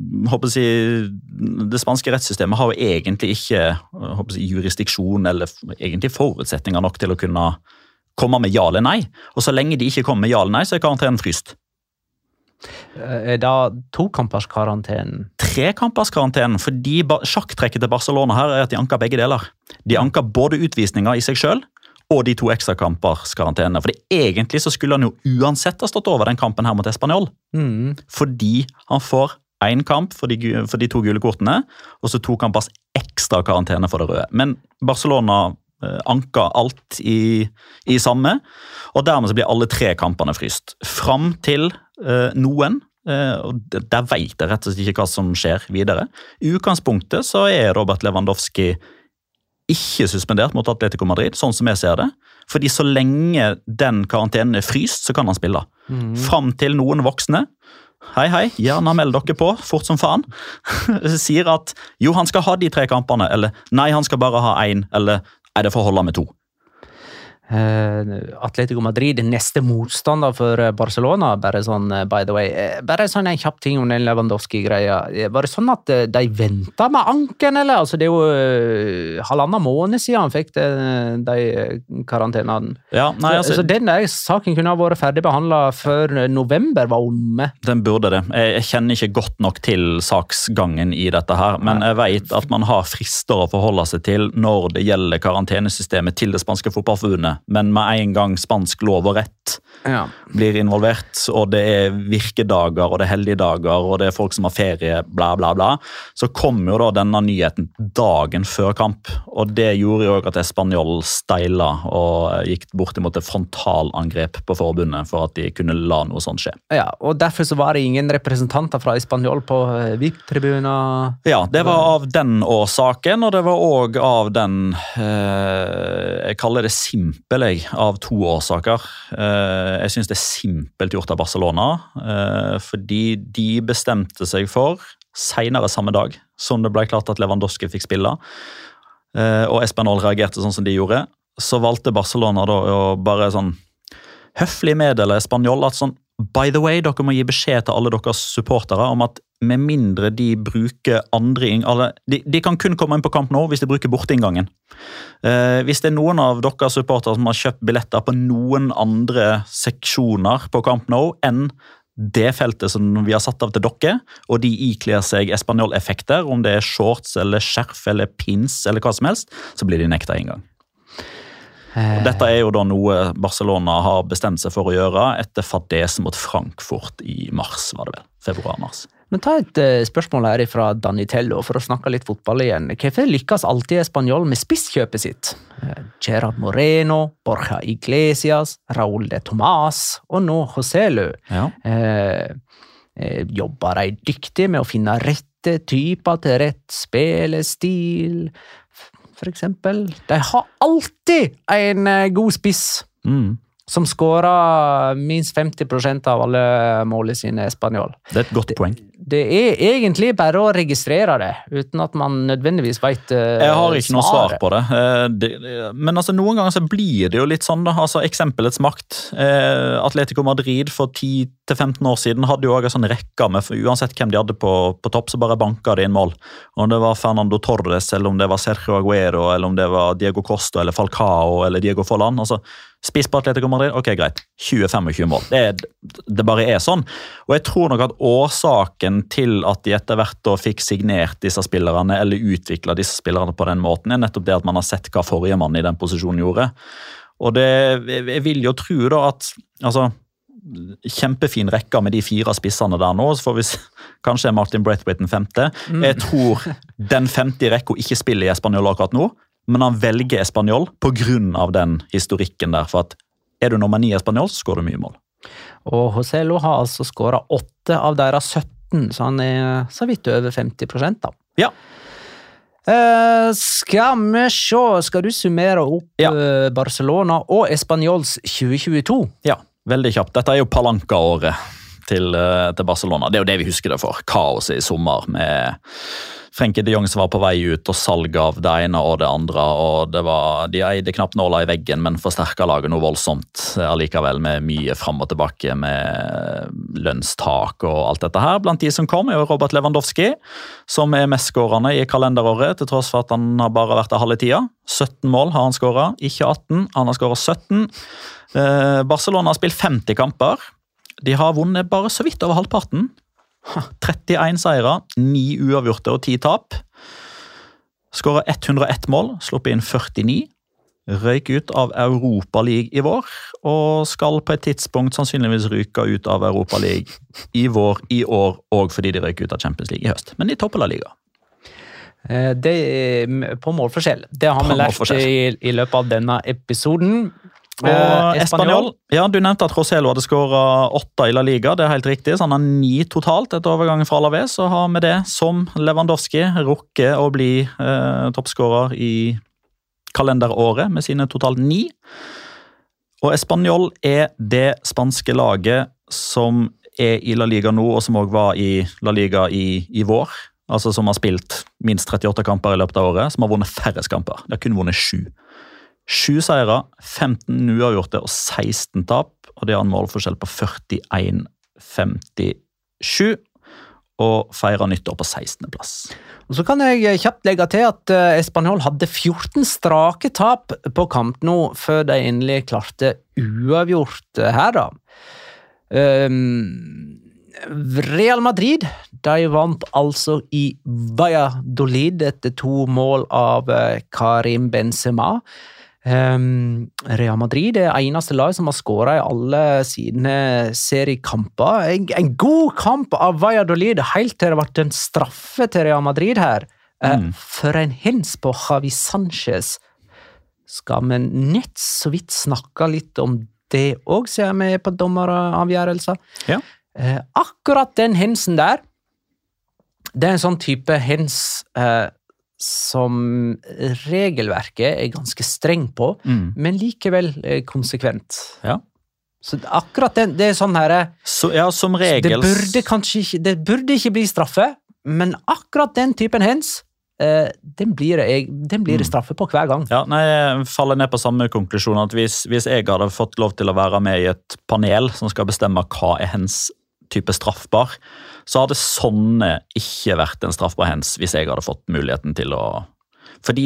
det spanske rettssystemet har jo egentlig ikke jurisdiksjon eller egentlig forutsetninger nok til å kunne komme med ja eller nei. Og så lenge de ikke kommer med ja eller nei, så er karantenen fryst. Er det 2 kampers karantenen? 3 kampers karantenen, fordi sjakktrekket til Barcelona her er at de anker begge deler. De anker både utvisninger i seg selv, og de 2 ekstra kampers karantene. For egentlig så skulle han jo uansett ha stått over den kampen her mot Espanyol. Fordi han får 1 kamp for de 2 gule kortene, og så 2 kampers ekstra karantene for det røde. Men Barcelona anker alt i samme, og dermed så blir alle 3 kampene fryst. Fram til noen, og der vet jeg rett og slett ikke hva som skjer videre. I utgangspunktet så er Robert Lewandowski ikke suspendert mot Atletico Madrid, sånn som jeg ser det. Fordi så lenge den karantenen er fryst, så kan han spille. Fram til noen voksne, hei, gjerne meld dere på, fort som faen, sier at jo, han skal ha de 3 kampene, eller nei, han skal bare ha 1, eller nei, det får holde med 2. Atletico Madrid er neste motstander for Barcelona, bare sånn, by the way. Bare sånn en kjapp ting om den Lewandowski-greia. Var det sånn at de ventet med anken, eller? Altså, det er jo 1,5 måned siden han fikk de karantenene. Ja, nei, altså, så den der saken kunne ha vært ferdig behandlet før november var omme. Den burde det. Jeg kjenner ikke godt nok til saksgangen i dette her, men jeg vet at man har frister å forholde seg til når det gjelder karantenesystemet til det spanske fotballforbundet. Men med en gang spansk lov og rett blir involvert, og det er virkedager, og det er helligdager, og det er folk som har ferie, bla bla bla, så kommer jo da denne nyheten dagen før kamp, og det gjorde jo også at Espanyol steila og gikk bortimot et frontalangrep på forbundet for at de kunne la noe sånt skje. Ja, og derfor så var det ingen representanter fra Espanyol på VIP-tribunen? Ja, det var av den årsaken, og det var også av den, jeg kaller det simpel, av 2 årsaker. jeg synes det simpelt gjort av Barcelona, fordi de bestemte seg for, senere samme dag, som det ble klart at Lewandowski fikk spille, og Espanyol reagerte sånn som de gjorde, så valgte Barcelona da å bare sånn høflig meddele Espanyol at sånn, by the way, dere må gi beskjed til alle deres supportere om at med mindre de bruker de kan kun komme inn på kamp nå hvis de bruker borteinngangen. Hvis det noen av deres supportere som har kjøpt billetter på noen andre seksjoner på kamp nå enn det feltet som vi har satt av til dere, og de ikler seg Espanyol-effekter, om det shorts eller skjerf eller pins eller hva som helst, så blir de nekta inngang. Og dette jo da noe Barcelona har bestemt seg for å gjøre etter fadesen mot Frankfurt i mars, var det vel? Februar-mars. Men ta et spørsmål her fra Danitello for å snakke litt fotball igjen. Hvorfor lykkes alltid Espanyol med spisskjøpet sitt? Gerard Moreno, Borja Iglesias, Raúl de Tomàs og nå Joselu. Ja. Jobber de dyktig med å finne rette typer til rett spillestil? For eksempel. De har alltid en god spiss som skårer minst 50% av alle målene sine i Espanyol. Det et godt poeng. Det egentlig bare å registrere det, uten at man nødvendigvis vet svaret. Jeg har ikke noe svar på det. Men altså, noen ganger så blir det jo litt sånn, da. Altså, eksempelets makt. Atletico Madrid for 10-15 år siden hadde jo også en sånn rekke med, uansett hvem de hadde på topp, så bare banket det inn mål. Om det var Fernando Torres, eller om det var Sergio Aguero, eller om det var Diego Costa, eller Falcao, eller Diego Forlan. Altså, spiss på Atletico Madrid, ok, greit. 20-25 mål. Det bare sånn. Og jeg tror nok at årsaken til at de etter hvert da fikk signert disse spillerne, eller utviklet disse spillerne på den måten, nettopp det at man har sett hva forrige mann i den posisjonen gjorde. Og jeg vil jo tro da at, altså, kjempefin rekke med de 4 spissene der nå, så får vi kanskje Martin Braithwaite den 5. Jeg tror den 5. rekka ikke spiller i Espanyol akkurat nå, men han velger Espanyol på grunn av den historikken der, for at du nummer 9 i Espanyol, så skårer du mye mål. Og Joselu har altså skåret 8 av deres 17, så han så vidt over 50% da. Ja. Skal vi se, skal du summere opp Barcelona og Espanyols 2022? Ja, veldig kjapt. Dette jo Palanca-året til Barcelona. Det jo det vi husker det for. Kaoset i sommer med Frenkie de Jong som var på vei ut, og salg av det ene og det andre, og de eide knapt nåla i veggen, men forsterket laget noe voldsomt allikevel, med mye frem og tilbake, med lønnstak og alt dette her. Blant de som kom jo Robert Lewandowski, som mest skårende i kalenderåret, til tross for at han har bare vært der halve tida. 17 mål har han skåret, ikke 18, han har skåret 17. Barcelona har spilt 50 kamper. De har vunnet bare så vidt over halvparten. 31 seire, 9 uavgjorte og 10 tap. Skåret 101 mål, sluppet inn 49. Røyk ut av Europa League i vår, og skal på et tidspunkt sannsynligvis ryke ut av Europa League i vår, i år, og fordi de røyk ut av Champions League i høst. Men de topper La Liga. Det på målforskjell. Det har vi lært i løpet av denne episoden. Og Espanyol, ja, du nevnte at Joselu hadde skåret 8 i La Liga, det helt riktig, så han har 9 totalt etter overgangen fra Alaves, så har vi det som Lewandowski rukket å bli toppskårer i kalenderåret med sine totalt 9. Og Espanyol det spanske laget som i La Liga nå, og som også var i La Liga i vår, altså som har spilt minst 38 kamper i løpet av året, som har vunnet færrest kamper. De har kun vunnet 7. 7 seire, 15 uavgjorte og 16 tap, og det har en målforskjell på 41-57, og feirer nyttår på 16. plass. Og så kan jeg kjapt legge til at Espanyol hadde 14 strake tap på kamp nå, før de endelig klarte uavgjort her da. Real Madrid, de vant altså i Valladolid etter 2 mål av Karim Benzema. Real Madrid eneste lag som har skåret i alle sine seriekamper. En god kamp av Valladolid, helt til det ble en straffe til Real Madrid her. For en hens på Javi Sanchez. Skal vi nett så vidt snakke litt om det også, ser vi på dommeravgjørelser. Ja. Akkurat den hensen der, det en sånn type hens som regelverket ganske streng på, men likevel konsekvent. Ja. Så akkurat det sånn her... Som regel... Det burde ikke bli straffe, men akkurat den typen hands, den blir det straffe på hver gang. Ja, jeg faller ned på samme konklusjon, at hvis jeg hadde fått lov til å være med i et panel som skal bestemme hva hands type straffbar, så hadde sånne ikke vært en straffbar hands hvis jeg hadde fått muligheten til å... Fordi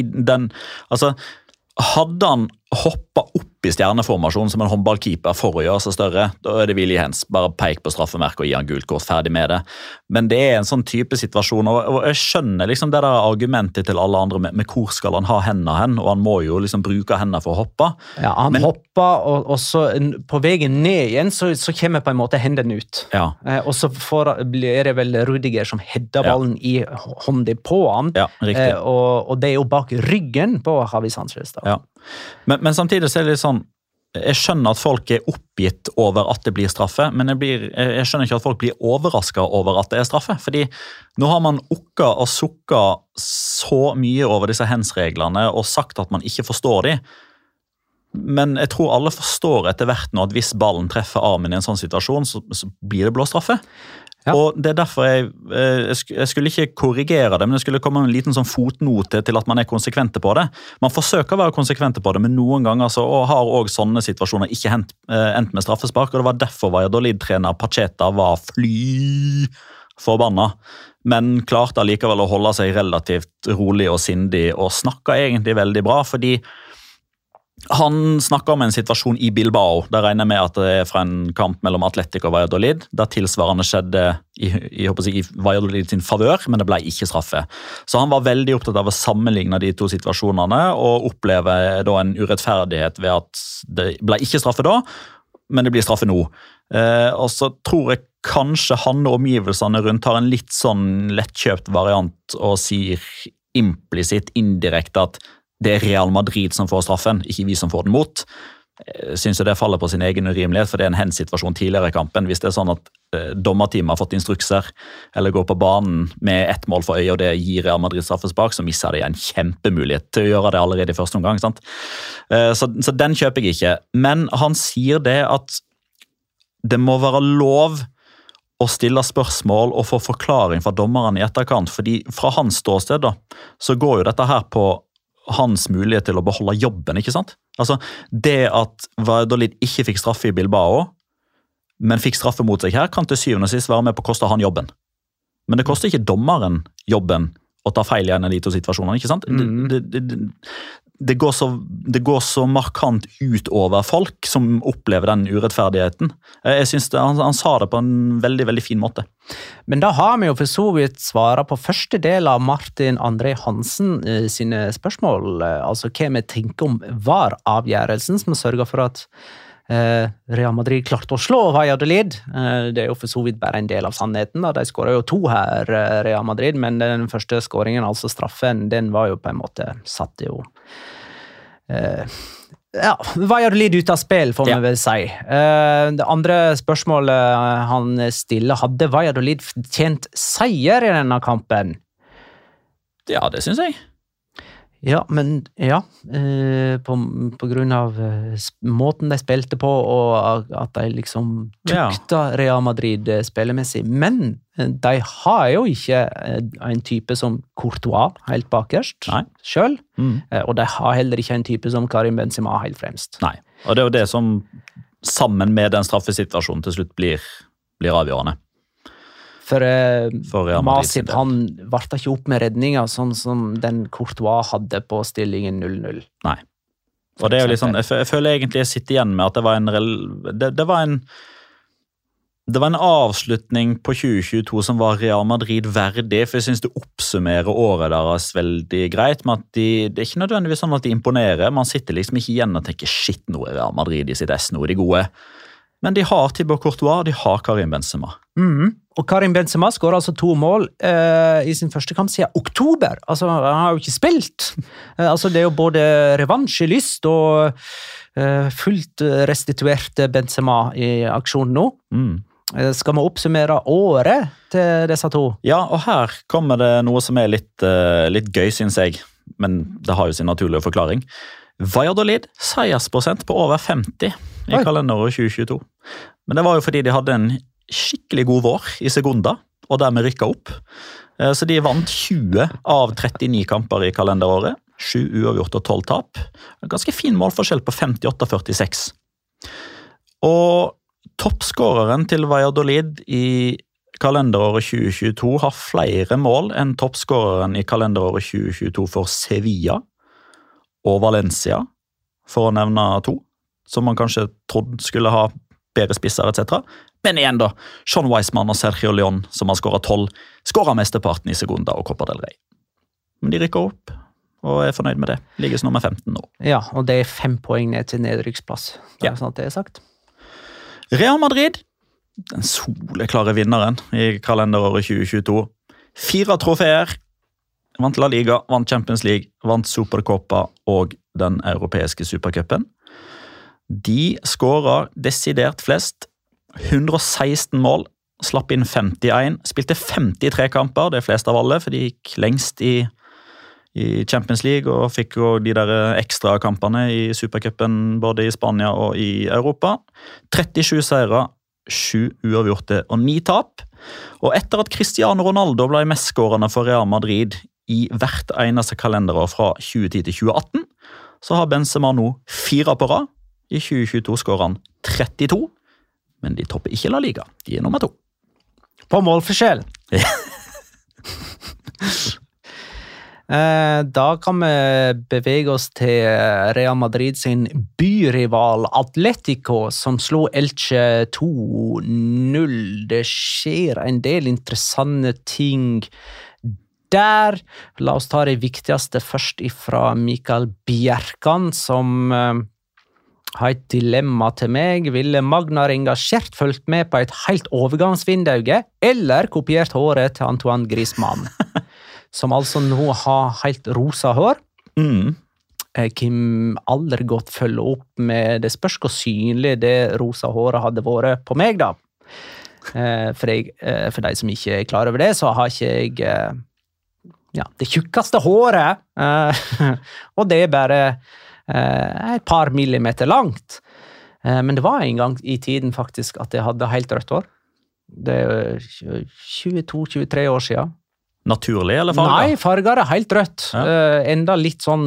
hadde han hoppet opp i stjerneformasjon som en håndballkeeper for å gjøre seg større, da det vilje hands, bare peik på straffemerket og gi han gult kort, ferdig med det. Men det en sånn type situasjon, og jeg skjønner liksom det der argumentet til alle andre med hvor skal han ha hendene hen, og han må jo liksom bruke hendene for å hoppe. Ja, han hopper, og så på veien ned igjen, så kommer på en måte hendene ut. Ja. Og så blir det vel Rudiger som hedder ballen i hånden på han, riktig. Og det jo bak ryggen på Javi Sanchez da. Ja. Men samtidig så det litt sånn, jeg skjønner at folk oppgitt over at det blir straffe, men jeg skjønner ikke at folk blir overrasket over at det straffe, fordi nå har man okka og sukka så mye over disse hands-reglene og sagt at man ikke forstår de, men jeg tror alle forstår etter hvert nå at hvis ballen treffer armen i en sånn situasjon, så blir det blå straffe. Ja. Og det derfor jeg skulle ikke korrigere det, men det skulle komme en liten sånn fotnote til at man konsekvente på det. Man forsøker å være konsekvente på det, men noen ganger så har også sånne situasjoner ikke endt med straffespark, og det var derfor Valladolid-trener Pacheta var fly forbanna, men klarte allikevel å holde seg relativt rolig og sindig, og snakket egentlig veldig bra, fordi han snakket om en situasjon i Bilbao, der regner jeg med at det fra en kamp mellom Atletico og Valladolid, der tilsvarende skjedde i Valladolid sin favør, men det ble ikke straffe. Så han var veldig opptatt av å sammenligne de to situasjonene, og oppleve da en urettferdighet ved at det ble ikke straffe da, men det blir straffe nå. Og så tror jeg kanskje han og omgivelsene rundt har en litt sånn lettkjøpt variant, og sier implisitt, indirekte at det Real Madrid som får straffen, ikke vi som får den mot. Jeg synes det faller på sin egen urimelighet, for det en hands-situasjon tidligere i kampen. Hvis det sånn at dommerteamet har fått instrukser, eller går på banen med ett mål for øye, og det gir Real Madrid straffespark, så misser de en kjempemulighet til å gjøre det allerede i første omgang. Sant? Så den kjøper jeg ikke. Men han sier det at det må være lov å stille spørsmål og få forklaring fra dommeren i etterkant, fordi fra hans ståsted da, så går jo dette her på hans mulighet til å beholde jobben, ikke sant? Altså, det at Valladolid ikke fikk straffe i Bilbao, men fikk straffe mot seg her, kan til syvende og sist være med på å koste han jobben. Men det koster ikke dommeren jobben å ta feil i en av de to situasjonene, ikke sant? Det går så markant ut over folk som opplever den urettferdigheten. Jeg synes han sa det på en veldig, veldig fin måte. Men da har vi jo for så vidt svaret på første del av Martin André Hansen sine spørsmål, altså hva vi tenker om VAR-avgjørelsen som sørger for at Real Madrid klarte å slå Valladolid. Det jo for så vidt bare en del av sannheten da. De skåret jo 2 her, Real Madrid, men den første skåringen, altså straffen, den var jo på en måte satt jo Valladolid ut av spill, får vi vel si. Det andre spørsmålet han stiller, hadde Valladolid tjent seier i denne kampen? Ja, det synes jeg. Ja, men på grunn av måten de spilte på, og at de liksom tukta Real Madrid spillemessig. Men de har jo ikke en type som Courtois helt bakerst selv, og de har heller ikke en type som Karim Benzema helt fremst. Nei, og det jo det som sammen med den straffesituasjonen til slutt blir avgjørende. For Masip, han varte ikke opp med redninger, sånn som den Courtois hadde på stillingen 0-0. Nei. Og det jo liksom, jeg føler egentlig jeg sitter igjen med at det var en avslutning på 2022 som var Real Madrid verdig, for jeg synes det oppsummerer året deres veldig greit, men at det ikke nødvendigvis sånn at de imponerer. Man sitter liksom ikke igjen og tenker, shit, nå Real Madrid i sitt ess, nå de gode. Men de har Thibaut Courtois, de har Karim Benzema. Og Karim Benzema skårer altså 2 mål i sin første kamp siden oktober. Altså, han har jo ikke spilt. Altså, det jo både revansjelyst og fullt restituert Benzema i aksjonen nå. Skal vi oppsummere året til disse 2? Ja, og her kommer det noe som litt gøy, synes jeg. Men det har jo sin naturlige forklaring. Valladolid, seiersprosent på over 50%. i kalenderåret 2022. Men det var jo fordi de hadde en skikkelig god vår i Segunda, og dermed rykket opp. Så de vant 20 av 39 kamper i kalenderåret, 7 uavgjort og 12 tap. En ganske fin målforskjell på 58-46. Og toppskåreren til Valladolid i kalenderåret 2022 har flere mål enn toppskåreren i kalenderåret 2022 for Sevilla og Valencia, for å nevne 2, som man kanskje trodde skulle ha bedre spisser, etc. Men igjen da, Sean Weissman og Sergio León, som har skåret 12, skåret mesteparten i Segunda og Copa del Rey. Men de rykker opp, og er fornøyd med det. Ligger som nummer 15 nå. Ja, og det 5 poeng ned til nedrykksplass. Det sånn at det sagt. Real Madrid, den soleklare vinneren i kalenderåret 2022. 4 trofeer, vant La Liga, vant Champions League, vant Supercopa og den europeiske supercupen. De skåret desidert flest, 116 mål, slapp inn 51, spilte 53 kamper, det fleste av alle, for de gikk lengst i Champions League og fikk jo de der ekstra kampene i supercupen både i Spania og i Europa. 37 seire, 7 uavgjorte og 9 tap. Og etter at Cristiano Ronaldo ble mestskårende for Real Madrid i hvert eneste kalenderår fra 2010 til 2018, så har Benzema nå 4 på rad. I 2022 skårer han 32, men de topper ikke La Liga. De er nummer 2. På målforskjell. Da kan vi bevege oss til Real Madrid sin byrival Atletico, som slo Elche 2-0. Det skjer en del interessante ting der. La oss ta det viktigste først ifra Mikael Bjerkan, som har et dilemma til meg. Ville Magnar engasjert fulgt med på et helt overgangsvindauge, eller kopiert håret til Antoine Griezmann, som altså nå har helt rosa hår. Kim aldri godt følge opp med det spørs hvor synlig det rosa håret hadde vært på meg da. For de som ikke er klar over det, så har ikke jeg det tjukkeste håret, og det er bare et par millimeter langt. Men det var en gang i tiden faktisk at jeg hadde helt rødt hår. Det er 22-23 år siden. Naturlig, eller farger? Nei, farger er helt rødt. Enda litt sånn,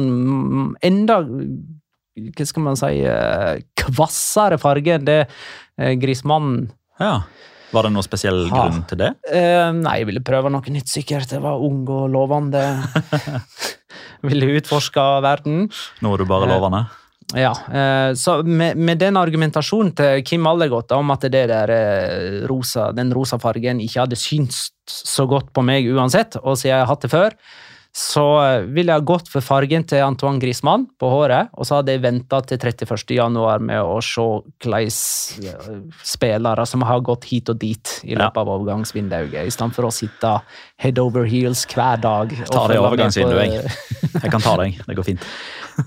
hva skal man si, kvassere farge enn det Griezmann. Ja. Var det noen spesiell grunn til det? Nei, jeg ville prøve noe nytt sikkert. Jeg var ung og lovende. Ville utforske verden. Nå er du bare lovende. Ja, så med den argumentasjonen til Kim Allergått om at det der den rosa fargen ikke hadde synst så godt på meg uansett, og siden jeg har hatt det før, så ville jeg gått for fargen til Antoine Griezmann på håret, og så hadde jeg ventet til 31. januar med å se hvordan spillere som har gått hit og dit i løpet av overgangsvindauget, i stedet for å sitte head over heels hver dag. Ta det overgangsvinduet, jeg kan ta deg, det går fint.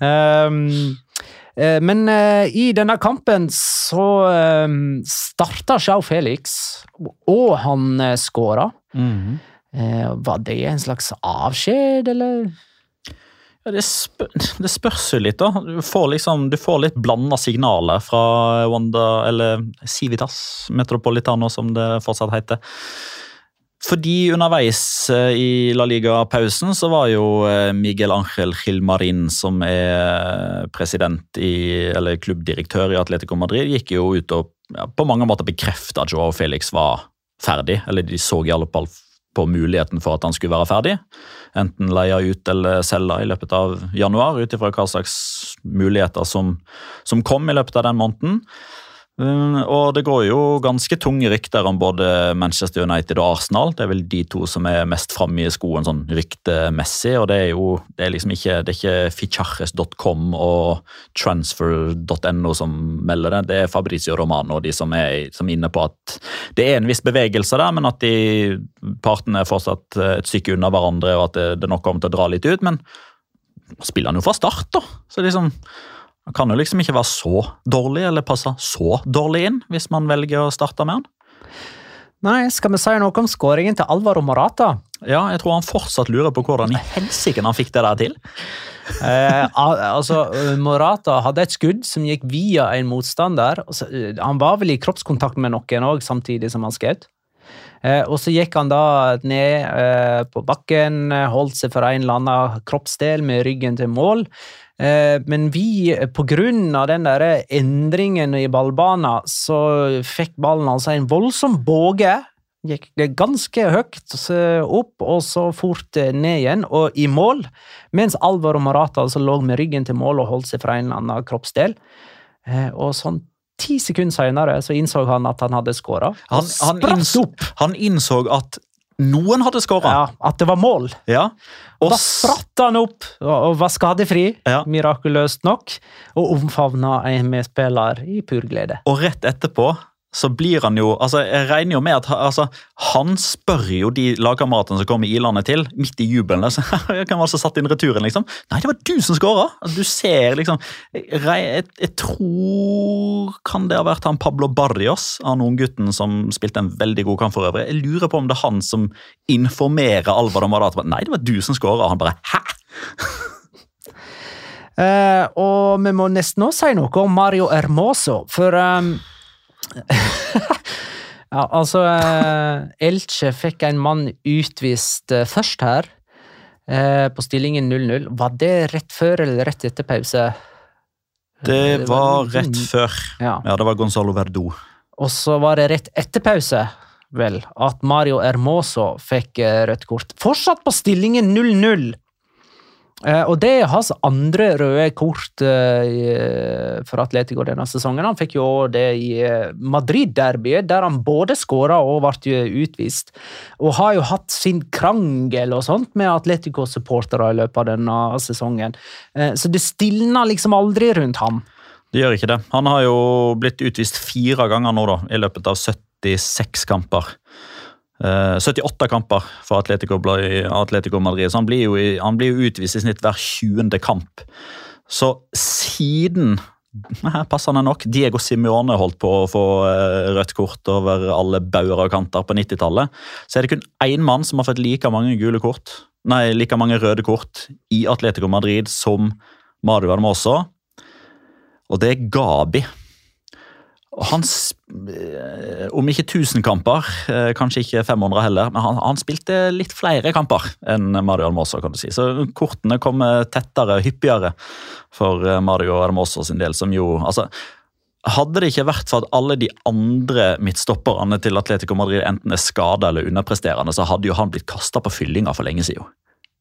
Men i denne kampen så startet João Felix, og han skåret. Var det en slags avskjed, eller? Ja, det spørs jo litt da. Du får litt blandet signaler fra Wanda, eller Civitas Metropolitano, som det fortsatt heter. Fordi underveis i La Liga-pausen så var jo Miguel Ángel Gilmarín, som er president eller klubbdirektør i Atletico Madrid, gikk jo ut og på mange måter bekreftet at João Felix var ferdig, eller de så i alle fall på muligheten for at han skulle være ferdig, enten leie ut eller selge i løpet av januar, utifra hva slags muligheter som kom i løpet av den måneden. Og det går jo ganske tunge rykter om både Manchester United og Arsenal. Det er vel de to som er mest fremme i skoen sånn ryktemessig, og det er liksom ikke fichajes.com og transfer.no som melder det. Det er Fabrizio Romano, de som er inne på at det er en viss bevegelse der, men at de partene er fortsatt et stykke unna hverandre, og at det nok kommer til å dra litt ut, men spiller han jo fra start da, så liksom han kan jo liksom ikke være så dårlig, eller passe så dårlig inn, hvis man velger å starte med han. Nei, skal vi si noe om skåringen til Alvaro Morata? Ja, jeg tror han fortsatt lurer på hvordan i helsike han fikk det der til. Morata hadde et skudd som gikk via en motstander. Han var vel i kroppskontakt med noen også, samtidig som han skjøt. Og så gikk han da ned på bakken, holdt seg for en eller annen kroppsdel med ryggen til mål. Men på grunn av den der endringen i ballbanen, så fikk ballen altså en voldsom båge. Gikk det ganske høyt opp, og så fort ned igjen, og i mål, mens Alvaro Morata altså lå med ryggen til mål og holdt seg fra en eller annen kroppsdel. Og sånn 10 sekunder senere så innså han at han hadde skåret. Han innså at noen hadde skåret. Ja, at det var mål. Ja. Da spratt han opp og var skadefri, mirakuløst nok, og omfavnet en medspiller i pur glede. Og rett etterpå så blir han jo, altså jeg regner jo med at han spør jo de lagkameratene som kommer i landet til, midt i jubelen, så jeg kan altså satt inn returen liksom, nei det var du som skåret, du ser liksom, jeg tror, kan det ha vært han Pablo Barrios, han unggutten som spilte en veldig god kamp for øvrig, jeg lurer på om det er han som informerer Alvaro Morata, nei det var du som skåret, og han bare, hæ? Og vi må nesten også si noe om Mario Hermoso, for ja, altså Elche fikk en mann utvist først her på stillingen 0-0. Var det rett før eller rett etter pause? Det var rett før. Ja, det var Gonzalo Verdu. Og så var det rett etter pause, vel, at Mario Hermoso fikk rødt kort. Fortsatt på stillingen 0-0. Og det er hans andre røde kort for Atletico denne sesongen. Han fikk jo det i Madrid-derbyet, der han både skåret og ble utvist. Og har jo hatt sin krangel og sånt med Atletico-supportere i løpet av denne sesongen. Så det stilner liksom aldri rundt ham. Det gjør ikke det. Han har jo blitt utvist 4 ganger nå da, i løpet av 76 kamper. 78 kamper for Atletico Madrid, så han blir jo utvist i snitt hver 20. kamp. Så siden, passende nok, Diego Simeone holdt på å få rødt kort over alle bauer og kanter på 90-tallet, så er det kun en mann som har fått like mange røde kort i Atletico Madrid som Mario Hermoso, og det er Gabi. Han, om ikke 1000 kamper, kanskje ikke 500 heller, men han spilte litt flere kamper enn Mario Hermoso, kan du si. Så kortene kom tettere, hyppigere for Mario Hermoso sin del, som jo, altså, hadde det ikke vært for at alle de andre midtstopperne til Atletico Madrid enten er skadet eller underpresterende, så hadde jo han blitt kastet på fyllinga for lenge siden.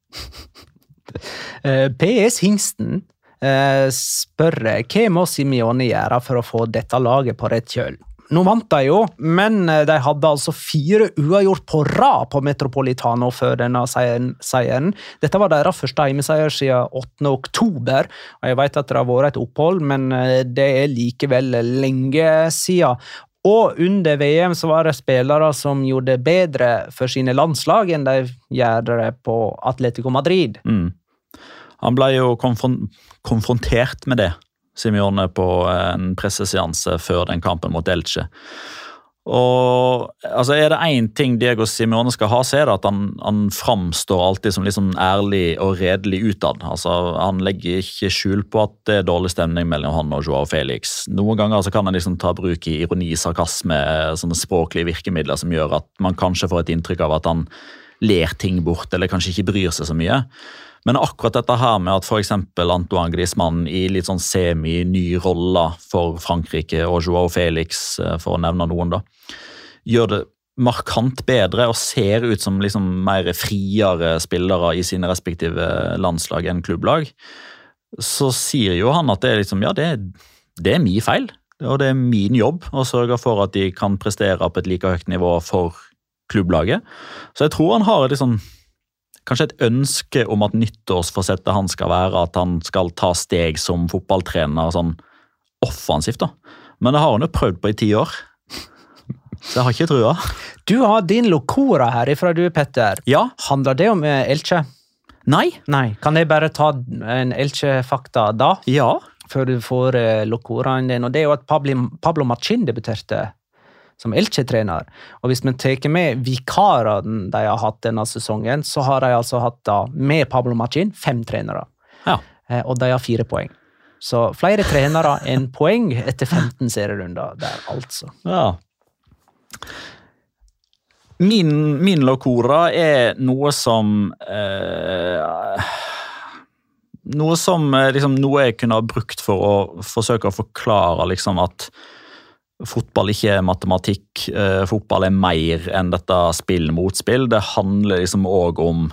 PS Hingsten spør, hva må Simeone gjøre for å få dette laget på rett kjøl? Nå vant de jo, men de hadde altså 4 uavgjort på rad på Metropolitano før denne seieren. Dette var deres første heimeseier siden 8. oktober, og jeg vet at det har vært et opphold, men det er likevel lenge siden. Og under VM så var det spillere som gjorde det bedre for sine landslag enn de gjør det på Atletico Madrid. Han ble jo konfrontert med det, Simeone, på en presseseanse før den kampen mot Elche. Og altså, er det en ting Diego Simeone skal ha, så er det at han framstår alltid som liksom ærlig og redelig utad. Altså, han legger ikke skjul på at det er dårlig stemning mellom han og Joao Felix. Noen ganger så kan han liksom ta bruk i ironi, sarkasme, sånne språklige virkemidler som gjør at man kanskje får et inntrykk av at han ler ting bort, eller kanskje ikke bryr seg så mye. Men akkurat dette her med at for eksempel Antoine Griezmann i litt sånn semi-ny rolle for Frankrike og Joao Felix, for å nevne noen da, gjør det markant bedre og ser ut som liksom mer friere spillere i sine respektive landslag enn klubblag, så sier jo han at det er liksom, ja, det er min feil, og det er min jobb å sørge for at de kan prestere på et like høyt nivå for klubblaget. Så jeg tror han har liksom kanskje et ønske om at nyttårsforsettet han skal være at han skal ta steg som fotballtrener sånn offensivt da. Men det har han jo prøvd på i 10 år. Så jeg har ikke trua. Du har din lokora herifra du, Petter. Ja. Handler det om Elche? Nei. Kan jeg bare ta en Elche-fakta da? Ja. Før du får lokoraen din. Og det er jo at Pablo Machin debuterte som Elche-trener. Og hvis man tar med vikarene de har hatt denne sesongen, så har de altså hatt da, med Pablo Machin 5 trenere. Ja. Og de har 4 poeng. Så flere trenere enn poeng etter 15 serierunder der, altså. Ja. Min locora noe som liksom, noe jeg kunne ha brukt for å forsøke å forklare liksom, at fotball ikke matematikk, fotball mer enn dette spill mot spill. Det handler liksom også om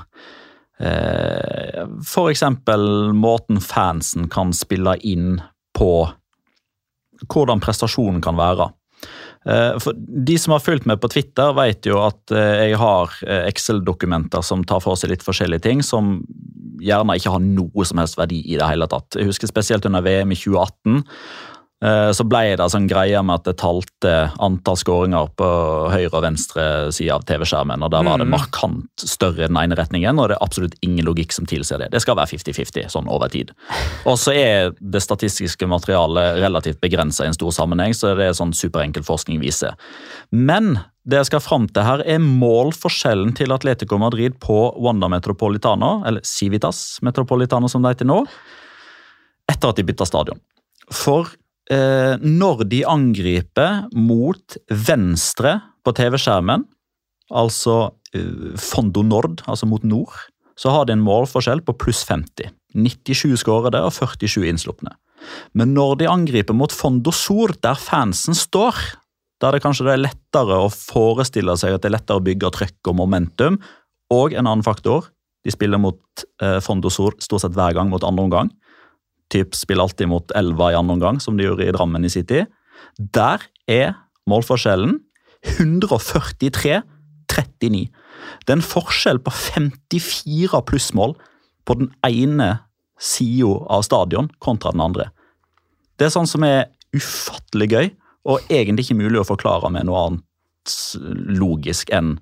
for eksempel måten fansen kan spille inn på hvordan prestasjonen kan være. For de som har fulgt med på Twitter vet jo at jeg har Excel-dokumenter som tar for seg litt forskjellige ting, som gjerne ikke har noe som helst verdi i det hele tatt. Jeg husker spesielt under VM i 2018, så ble det sånn greie med at det talte antall skåringer på høyre og venstre side av TV-skjermen, og der var det markant større i den ene retningen, og det absolutt ingen logikk som tilsier det. Det skal være 50-50, sånn over tid. Og så det statistiske materialet relativt begrenset i en stor sammenheng, så det sånn superenkel forskning viser. Men det jeg skal frem til her målforskjellen til Atletico Madrid på Wanda Metropolitano, eller Civitas Metropolitano som det heter nå, etter at de bytta stadion. For når de angriper mot venstre på TV-skjermen, altså Fondo Nord, altså mot nord, så har de en målforskjell på pluss 50. 97 skårede og 47 innsluppne. Men når de angriper mot Fondo Sur, der fansen står, der det kanskje lettere å forestille seg at det lettere å bygge trykk og momentum, og en annen faktor, de spiller mot Fondo Sur stort sett hver gang mot andre omgang, typ spiller alltid mot Elva i andre omgang, som de gjorde i Drammen i City. Der målforskjellen 143-39. Det en forskjell på 54 plussmål på den ene siden av stadion kontra den andre. Det sånn som ufattelig gøy, og egentlig ikke mulig å forklare med noe annet logisk enn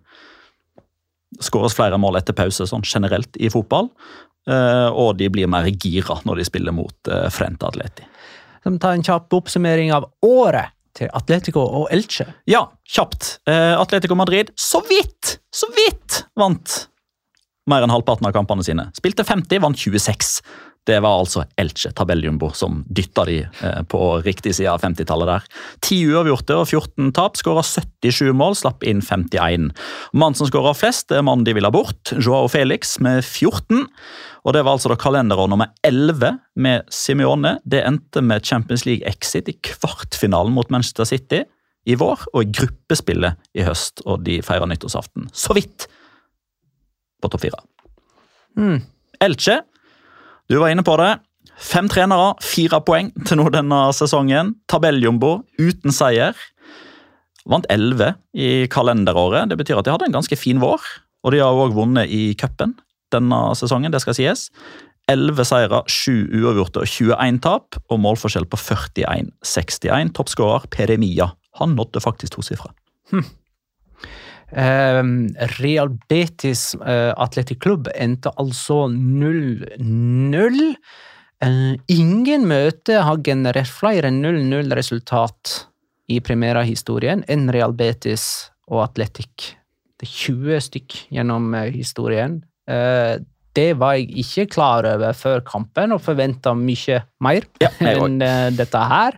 skåres flere mål etter pause, sånn generelt i fotball, og de blir mer gira når de spiller mot Frente Atleti. De tar en kjapp oppsummering av året til Atletico og Elche. Ja, kjapt. Atletico Madrid, så vidt vant mer enn halvparten av kampene sine. Spilte 50, vant 26. Det var altså Elche, tabelljumbo, som dyttet de på riktig side av 50-tallet der. 10 uavgjorte og 14 tap, skåret 77 mål, slapp inn 51. Mannen som skåret flest, mannen de ville bort, Joao Felix med 14. Og det var altså da kalenderår nummer 11 med Simeone. Det endte med Champions League exit i kvartfinalen mot Manchester City i vår, og i gruppespillet i høst, og de feirer nyttårsaften. Så vidt på topp 4. Elche, du var inne på det. 5 trenere, 4 poeng til nå denne sesongen. Tabelljumbo, uten seier. Vant 11 i kalenderåret. Det betyr at de hadde en ganske fin vår. Og de har også vunnet i cupen denne sesongen, det skal sies. 11 seire, 7 uavgjorte og 21 tap, og målforskjell på 41-61. Toppskårer Peremia. Han nådde faktisk 2 sifre. Real Betis Athletic Club endte altså 0-0. Ingen møte har generert flere 0-0-resultat i Primera-historien enn Real Betis og Athletic. Det 20 stykk gjennom historien. Det var jeg ikke klar over før kampen, og forventet mye mer enn dette her.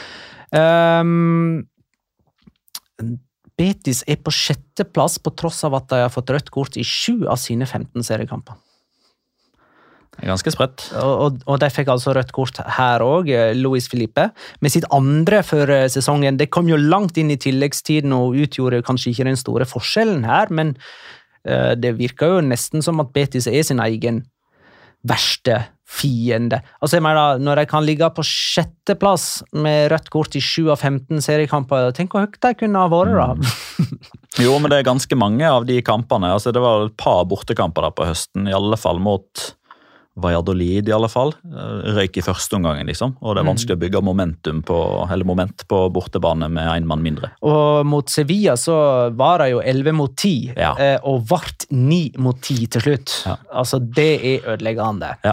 Betis på 6. plass på tross av at de har fått rødt kort i 7 av sine 15 seriekamper. Det ganske spredt. Og de fikk altså rødt kort her også, Luis Felipe, med sitt andre for sesongen. Det kom jo langt inn i tilleggstiden og utgjorde kanskje ikke den store forskjellen her, men det virker jo nesten som at Betis sin egen verste fiende. Altså jeg mener, når de kan ligge på 6. plass med rødt kort i 7 av 15 seriekamper, tenk hvor høyt de kunne ha vært da. Jo, men det ganske mange av de kampene. Altså det var et par bortekamper der på høsten, i alle fall mot Valladolid i alle fall. Røyk i første omgangen, liksom. Og det vanskelig å bygge moment på bortebane med en mann mindre. Og mot Sevilla så var det jo 11-10, og vart 9-10 til slutt. Ja. Altså det ødeleggende. Ja.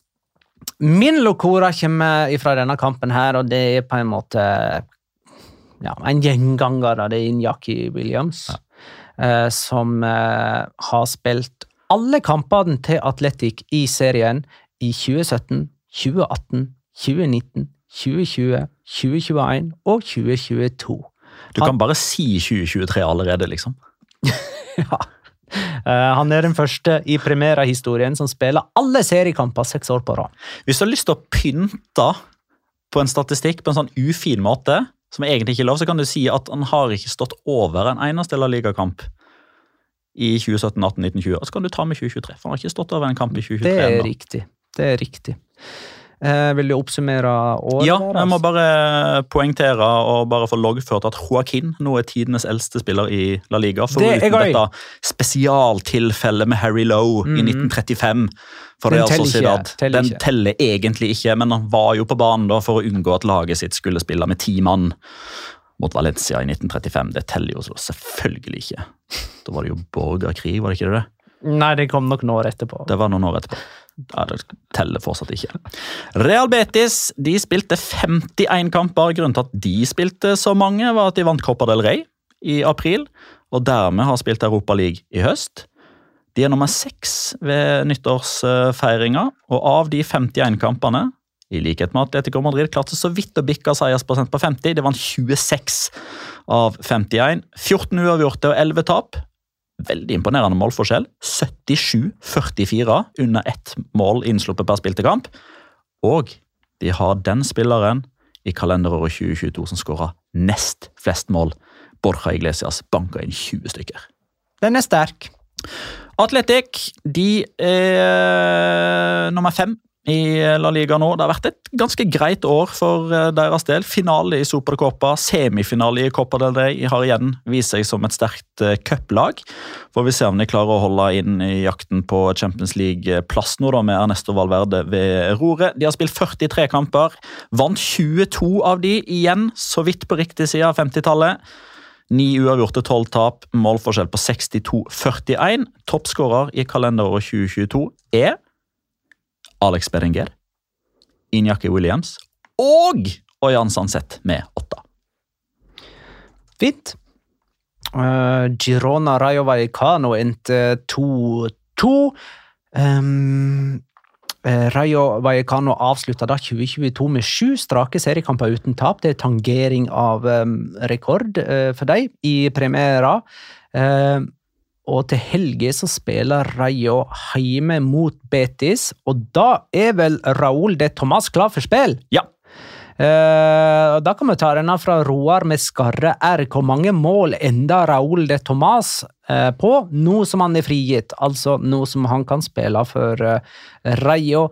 Min locora kommer fra denne kampen her, og det på en måte en gjenganger da, det Iñaki Williams, som har spilt alle kampene til Athletic i serien i 2017, 2018, 2019, 2020, 2021 og 2022. Du kan bare si 2023 allerede, liksom. Ja. Han den første i Primera-historien som spiller alle seriekamper 6 år på rad. Hvis du har lyst til å pynte på en statistikk på en sånn ufin måte, som egentlig ikke er lov, så kan du si at han har ikke stått over en eneste La Liga-kamp i 2017, 18, 19, 20, og så kan du ta med 2023, for han har ikke stått over en kamp i 2023. Det er riktig. Vil du oppsummere året? Ja, jeg må bare poengtere og bare få loggført at Joaquin nå er tidenes eldste spiller i La Liga, foruten dette spesialtilfellet med Harry Lowe i 1935 for Real Sociedad. Den teller egentlig ikke, men han var jo på banen da for å unngå at laget sitt skulle spille med 10 mann mot Valencia i 1935. Det teller jo selvfølgelig ikke. Da var det jo borgerkrig, var det ikke det? Nei, det kom nok noen år etterpå. Det var noen år etterpå. Ja, det teller fortsatt ikke. Real Betis, de spilte 51 kamper. Grunnen til at de spilte så mange var at de vant Copa del Rey i april, og dermed har spilt Europa League i høst. De er nummer 6 ved nyttårsfeiringa, og av de 51 kampene, i likhet med Atletico Madrid, klarte så vidt å bikke seiersprosent på 50. De vant 26 av 51. 14 uavgjorte og 11 tap. Veldig imponerende målforskjell. 77-44 under 1 mål innsluppet per spilte kamp. Og de har den spilleren i kalenderåret 2022 som skårer nest flest mål. Borja Iglesias banker inn 20 stykker. Den er sterk. Athletic, de er nummer 5 i La Liga nå. Det har vært et ganske greit år for deres del. Finale i Supercopa, semifinale i Copa del Rey har igjen vist seg som et sterkt cuplag. Får vi se om de klarer å holde inn i jakten på Champions League-plass nå da, med Ernesto Valverde ved roret. De har spilt 43 kamper, vant 22 av de igjen, så vidt på riktig side av 50-tallet. 9 uavgjorte, 12 tap, målforskjell på 62-41. Toppskårer i kalenderåret 2022 er Alex Berenguer, Iñaki Williams og Ojan Sanset med 8. Fint. Girona Rayo Vallecano endte 2-2. Rayo Vallecano avsluttet da 2022 med 7 strake seriekamper uten tap. Det er tangering av rekord for deg i Primera. Og til helge så spiller Rayo hjemme mot Betis, og da er vel Raúl de Tomàs klar for spill? Ja. Da kan vi ta denne fra Roar med Skarre R. Hvor mange mål enda Raúl de Tomàs på, nå som han er frigitt, altså nå som han kan spille for Rayo,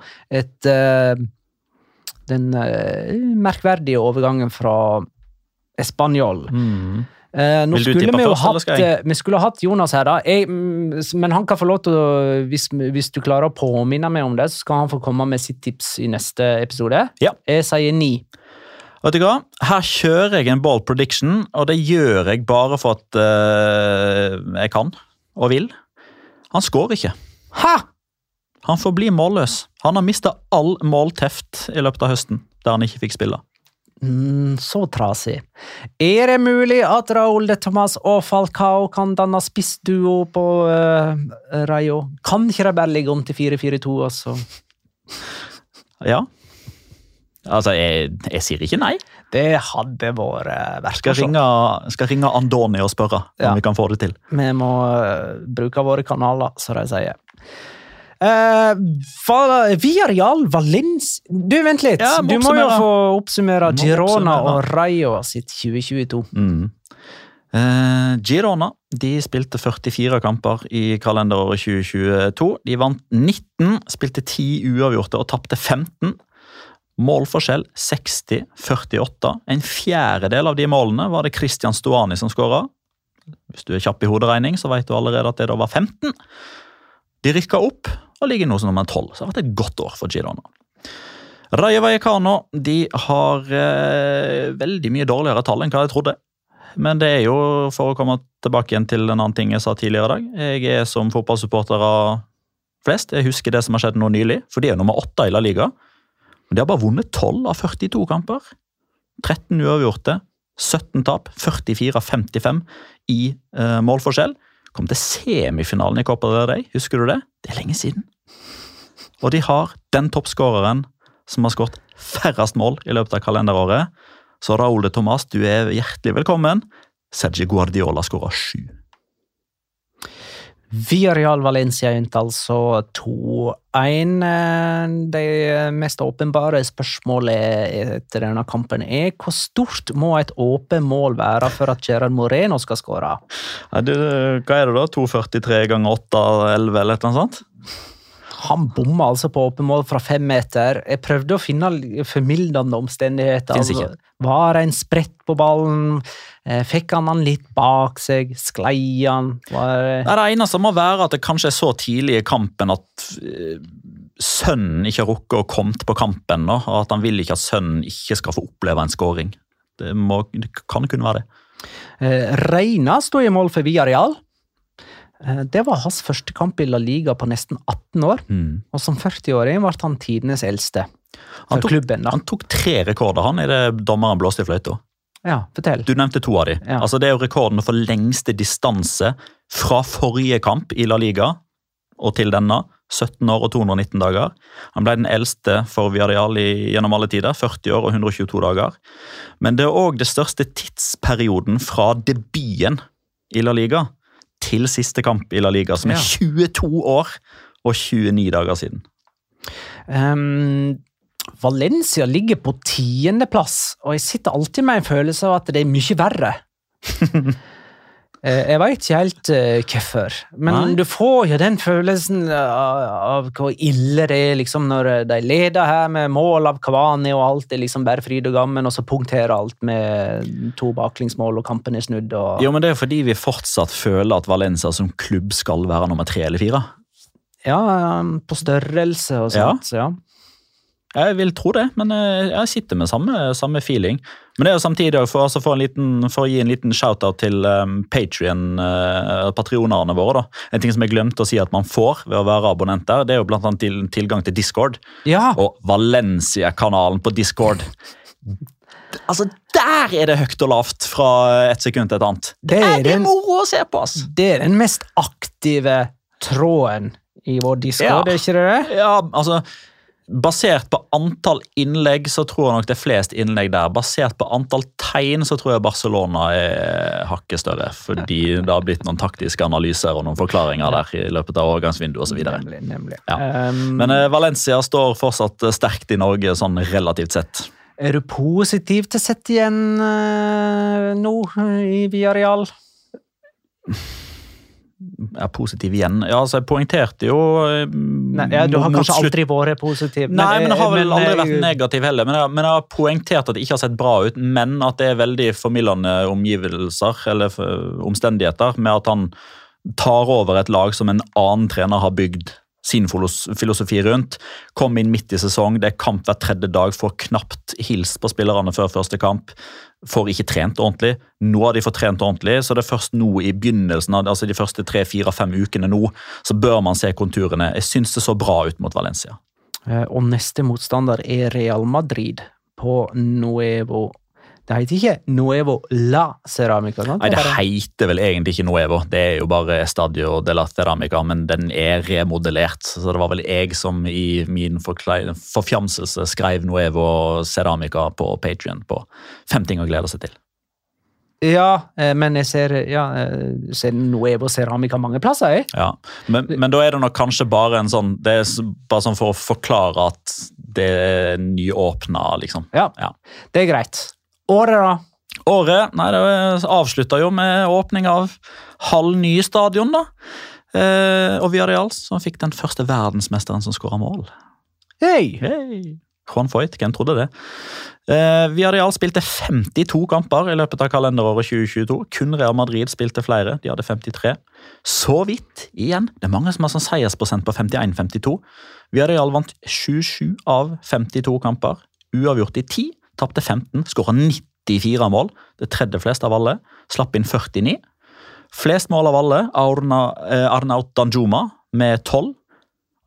den merkverdige overgangen fra Espanyol. Nå skulle vi jo vi skulle hatt Jonas her da, men han kan få lov til å, hvis du klarer å påminne meg om det, så skal han få komme med sitt tips i neste episode. Ja. Jeg sier 9. Vet du hva? Her kjører jeg en ball prediction, og det gjør jeg bare for at jeg kan og vil. Han skårer ikke. Hæ? Han får bli målløs. Han har mistet all målteft i løpet av høsten, der han ikke fikk spille. Så trasig. Er det mulig at Raúl de Tomàs og Falcao kan danne spissduo på Rayo? Kan ikke det bare ligge om til 4-4-2 også? Ja. Altså, jeg sier ikke nei. Det hadde vært verst. Skal ringe Andoni og spørre om vi kan få det til. Vi må bruke våre kanaler, så de sier. Villarreal Valencia. Du, vent litt. Du må jo få oppsummere Girona og Rayo sitt 2022. Girona, de spilte 44 kamper i kalenderåret 2022. De vant 19, spilte 10 uavgjorte og tappte 15. Målforskjell 60-48. En fjerdedel av de målene var det Christian Stuani som skåret. Hvis du er kjapp i hoderegning, så vet du allerede at det da var 15. De rykket opp og ligger nå som nummer 12, så det har vært et godt år for Girona. Rayo Vallecano, de har veldig mye dårligere tall enn hva jeg trodde. Men det er jo, for å komme tilbake igjen til en annen ting jeg sa tidligere i dag, jeg er som fotballsupportere flest, jeg husker det som har skjedd nå nylig, for de er nummer 8 i La Liga. Men de har bare vunnet 12 av 42 kamper. 13 uavgjorte, 17 tap, 44-55 i målforskjell. Kom til semifinalen i Copa del Rey, husker du det? Det lenge siden. Og de har den toppskåreren som har skåret færrest mål i løpet av kalenderåret. Så Raúl de Tomàs, du hjertelig velkommen. Sergio Guardiola skåret 7. Villarreal Valencia altså 2-1. Det mest åpenbare spørsmålet etter denne kampen hvor stort må et åpent mål være for at Gerard Moreno skal skåre? Hva det da? 2,43 ganger 8, 11 eller et eller annet sånt? Han bommer altså på åpen mål fra 5 meter. Jeg prøvde å finne formildende omstendigheter. Finns ikke. Var det en sprett på ballen? Fikk han litt bak seg? Sklei han? Det eneste må være at det kanskje så tidlig i kampen at sønnen ikke har rukket å komme på kampen, og at han vil ikke at sønnen ikke skal få oppleve en skåring. Det kan kunne være det. Reina stod i mål for Villarreal. Det var hans første kamp i La Liga på nesten 18 år, og som 40-åring var han tidenes eldste for klubben. Han tok 3 rekorder han i det dommeren blåste i fløyta. Ja, fortell. Du nevnte 2 av de. Ja. Altså, det jo rekorden for lengste distanse fra forrige kamp i La Liga og til denne, 17 år og 219 dager. Han ble den eldste for Villarreal gjennom alle tider, 40 år og 122 dager. Men det også det største tidsperioden fra debuten i La Liga til siste kamp i La Liga, som 22 år og 29 dager siden. Valencia ligger på 10. plass, og jeg sitter alltid med en følelse av at det mye verre. Jeg vet ikke helt hvorfor, men du får jo den følelsen av hvor ille det liksom når de leder her med mål av Cavani og alt liksom bare fryd og gammen, og så punkterer alt med 2 baklingsmål og kampen snudd. Og... Jo, men det fordi vi fortsatt føler at Valencia som klubb skal være nummer 3 eller 4. Ja, på størrelse og sånt, ja. Jeg vil tro det, men jeg sitter med samme feeling. Men det jo samtidig for å gi en liten shoutout til Patreon-patronerne våre. Da. En ting som jeg glemte å si at man får ved å være abonnent der, det jo blant annet tilgang til Discord. Ja. Og Valencia-kanalen på Discord. Altså, der det høyt og lavt fra et sekund til et annet. Det moro å se på, ass. Det den mest aktive tråden i vår Discord, ikke det? Ja, altså... Basert på antall innlegg så tror jeg nok det flest innlegg der. Basert på antall tegn så tror jeg Barcelona hakket større, fordi det har blitt noen taktiske analyser og noen forklaringer der i løpet av overgangsvinduet og så videre. Nemlig. Ja. Men Valencia står fortsatt sterkt i Norge sånn relativt sett. Du positiv til å sette igjen nå i Villarreal? Positiv igjen. Ja, altså jeg poengterte jo... du har kanskje aldri vært positiv. Nei, men jeg har vel aldri vært negativ heller. Men jeg har poengtert at det ikke har sett bra ut, men at det veldig formildende omgivelser, eller omstendigheter, med at han tar over et lag som en annen trener har bygd sin filosofi rundt, kom inn midt i sesong, det kamp hver 3. dag, får knapt hils på spillerne før første kamp, får ikke trent ordentlig. Nå har de fått trent ordentlig, så det først nå i begynnelsen av de første 3, 4, 5 ukene nå, så bør man se konturene. Jeg synes det så bra ut mot Valencia. Og neste motstander Real Madrid på Nuevo. Det heter ikke Nuevo La Ceramica, sant? Nei, det heter vel egentlig ikke Nuevo. Det jo bare Estadio de la Ceramica, men den remodellert. Så det var vel jeg som i min forfjamselse skrev Nuevo Ceramica på Patreon på 5 ting å glede seg til. Ja, men jeg ser Nuevo Ceramica mange plasser, Ja, men da det nok kanskje bare en sånn, det bare sånn for å forklare at det nyåpnet, liksom. Ja, det greit. Året da? Året, nei, det avsluttet jo med åpning av halv ny stadion da. Og Villarreal som fikk den første verdensmesteren som skåret mål. Hei! Juan Foyt, hvem trodde det? Villarreal spilte 52 kamper i løpet av kalenderåret 2022. Kun Real Madrid spilte flere, de hadde 53. Så vidt igjen, det mange som har sånn seiersprosent på 51-52. Villarreal vant 27 av 52 kamper, uavgjort i 10. Tappte 15, skåret 94 mål, det 3. flest av alle, slapp inn 49. Flest mål av alle, Arnaut Danjuma med 12.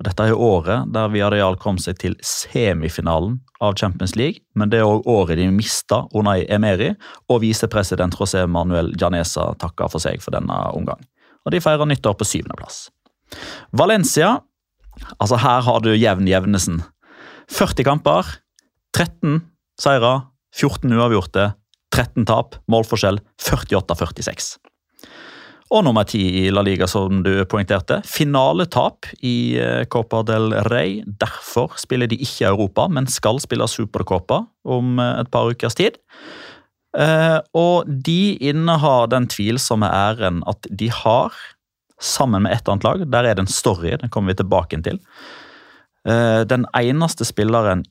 Og dette er året der Villarreal kom seg til semifinalen av Champions League, men det er også året de mistet Unai Emery, og visepresident José Manuel Llaneza takket for seg for denne omgang. Og de feirer nyttår på 7. plass. Valencia, altså her har du jevnesen. 40 kamper, 13 seire, 14 uavgjorte, 13 tap, målforskjell 48-46. Og nummer 10 i La Liga, som du poengterte. Finaletap i Copa del Rey. Derfor spiller de ikke i Europa, men skal spille Supercopa om et par ukers tid. Og de innehar den tvilsomme æren at de har, sammen med et annet lag, der er det en story, den kommer vi tilbake til, den eneste spilleren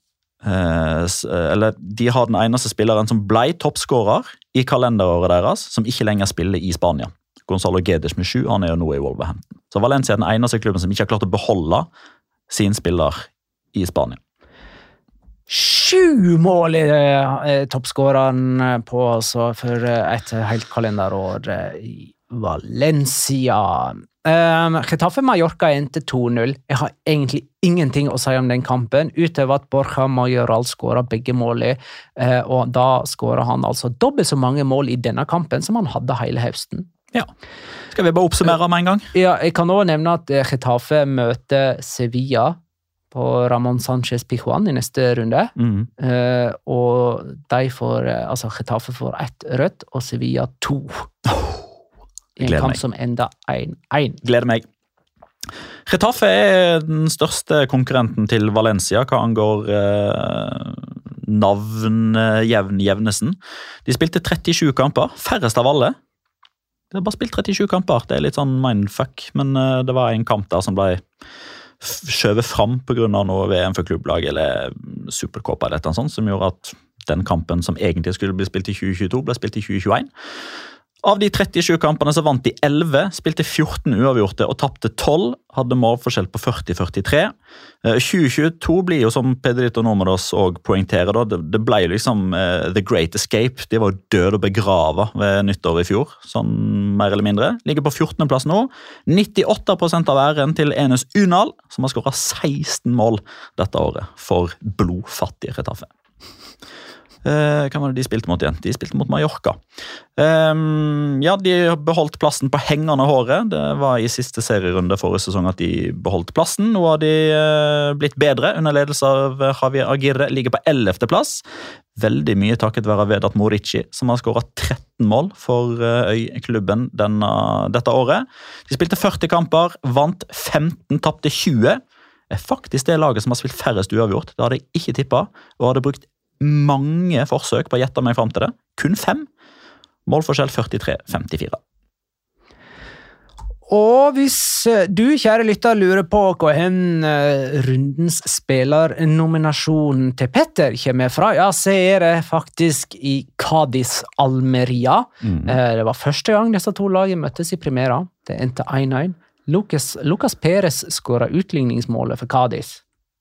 de har den eneste spilleren som ble toppskårer i kalenderåret deres, som ikke lenger spiller i Spania. Gonzalo Guedes med 7, han er jo nå i Wolverhampton. Så Valencia er den eneste klubben som ikke har klart å beholde sin spiller i Spania. 7 mål i toppskåreren på, altså, for et helt kalenderår i Valencia. Getafe Mallorca endte 2-0. Jeg har egentlig ingenting å si om den kampen, utover at Borja Majoral skåret begge mål, og da skåret han altså dobbelt så mange mål i denne kampen som han hadde hele høsten. Ja. Skal vi bare oppsummere med en gang? Ja, jeg kan også nevne at Getafe møter Sevilla på Ramón Sánchez Pizjuán i neste runde, og de får, altså Getafe får 1 rødt, og Sevilla 2. I en kamp som enda 1-1. Gleder meg. Getafe er den største konkurrenten til Valencia, hva angår jevnesen. De spilte 37 kamper, færrest av alle. De har bare spilt 37 kamper, det er litt sånn mindfuck, men det var en kamp der som ble skjøvet fram på grunn av noe VM for klubblag eller Supercopa eller et eller annet sånt, som gjorde at den kampen som egentlig skulle bli spilt i 2022, ble spilt i 2021. Av de 37 kampene så vant de 11, spilte 14 uavgjorte og tappte 12, hadde målforskjell på 40-43. 2022 blir jo, som Pedrito Números også poengterer, da, det ble liksom The Great Escape. De var jo døde og begravet ved nyttår i fjor, sånn mer eller mindre. Ligger på 14. plass nå. 98% av æren til Enes Unal, som har skåret 16 mål dette året for blodfattige Getafe. Hva var det de spilte mot igjen? De spilte mot Mallorca. Ja, de beholdt plassen på hengende håret. Det var i siste serierunde forrige sesong at de beholdt plassen. Nå har de blitt bedre under ledelse av Javier Aguirre, ligger på 11. plass. Veldig mye takket være Vedat Morici, som har skåret 13 mål for øyklubben dette året. De spilte 40 kamper, vant 15, tappte 20. Det er faktisk det laget som har spilt færrest uavgjort. Det hadde jeg ikke tippet, og hadde brukt mange forsøk på å gjette meg frem til det. Kun 5. Målforskjell 43-54. Og hvis du, kjære lytter, lurer på hvor rundens spillernominasjon til Petter kommer fra, ja, så er det faktisk i Cádiz Almeria. Det var første gang disse to lagene møttes i Primera. Det endte 1-1. Lucas Pérez skåret utligningsmålet for Cádiz.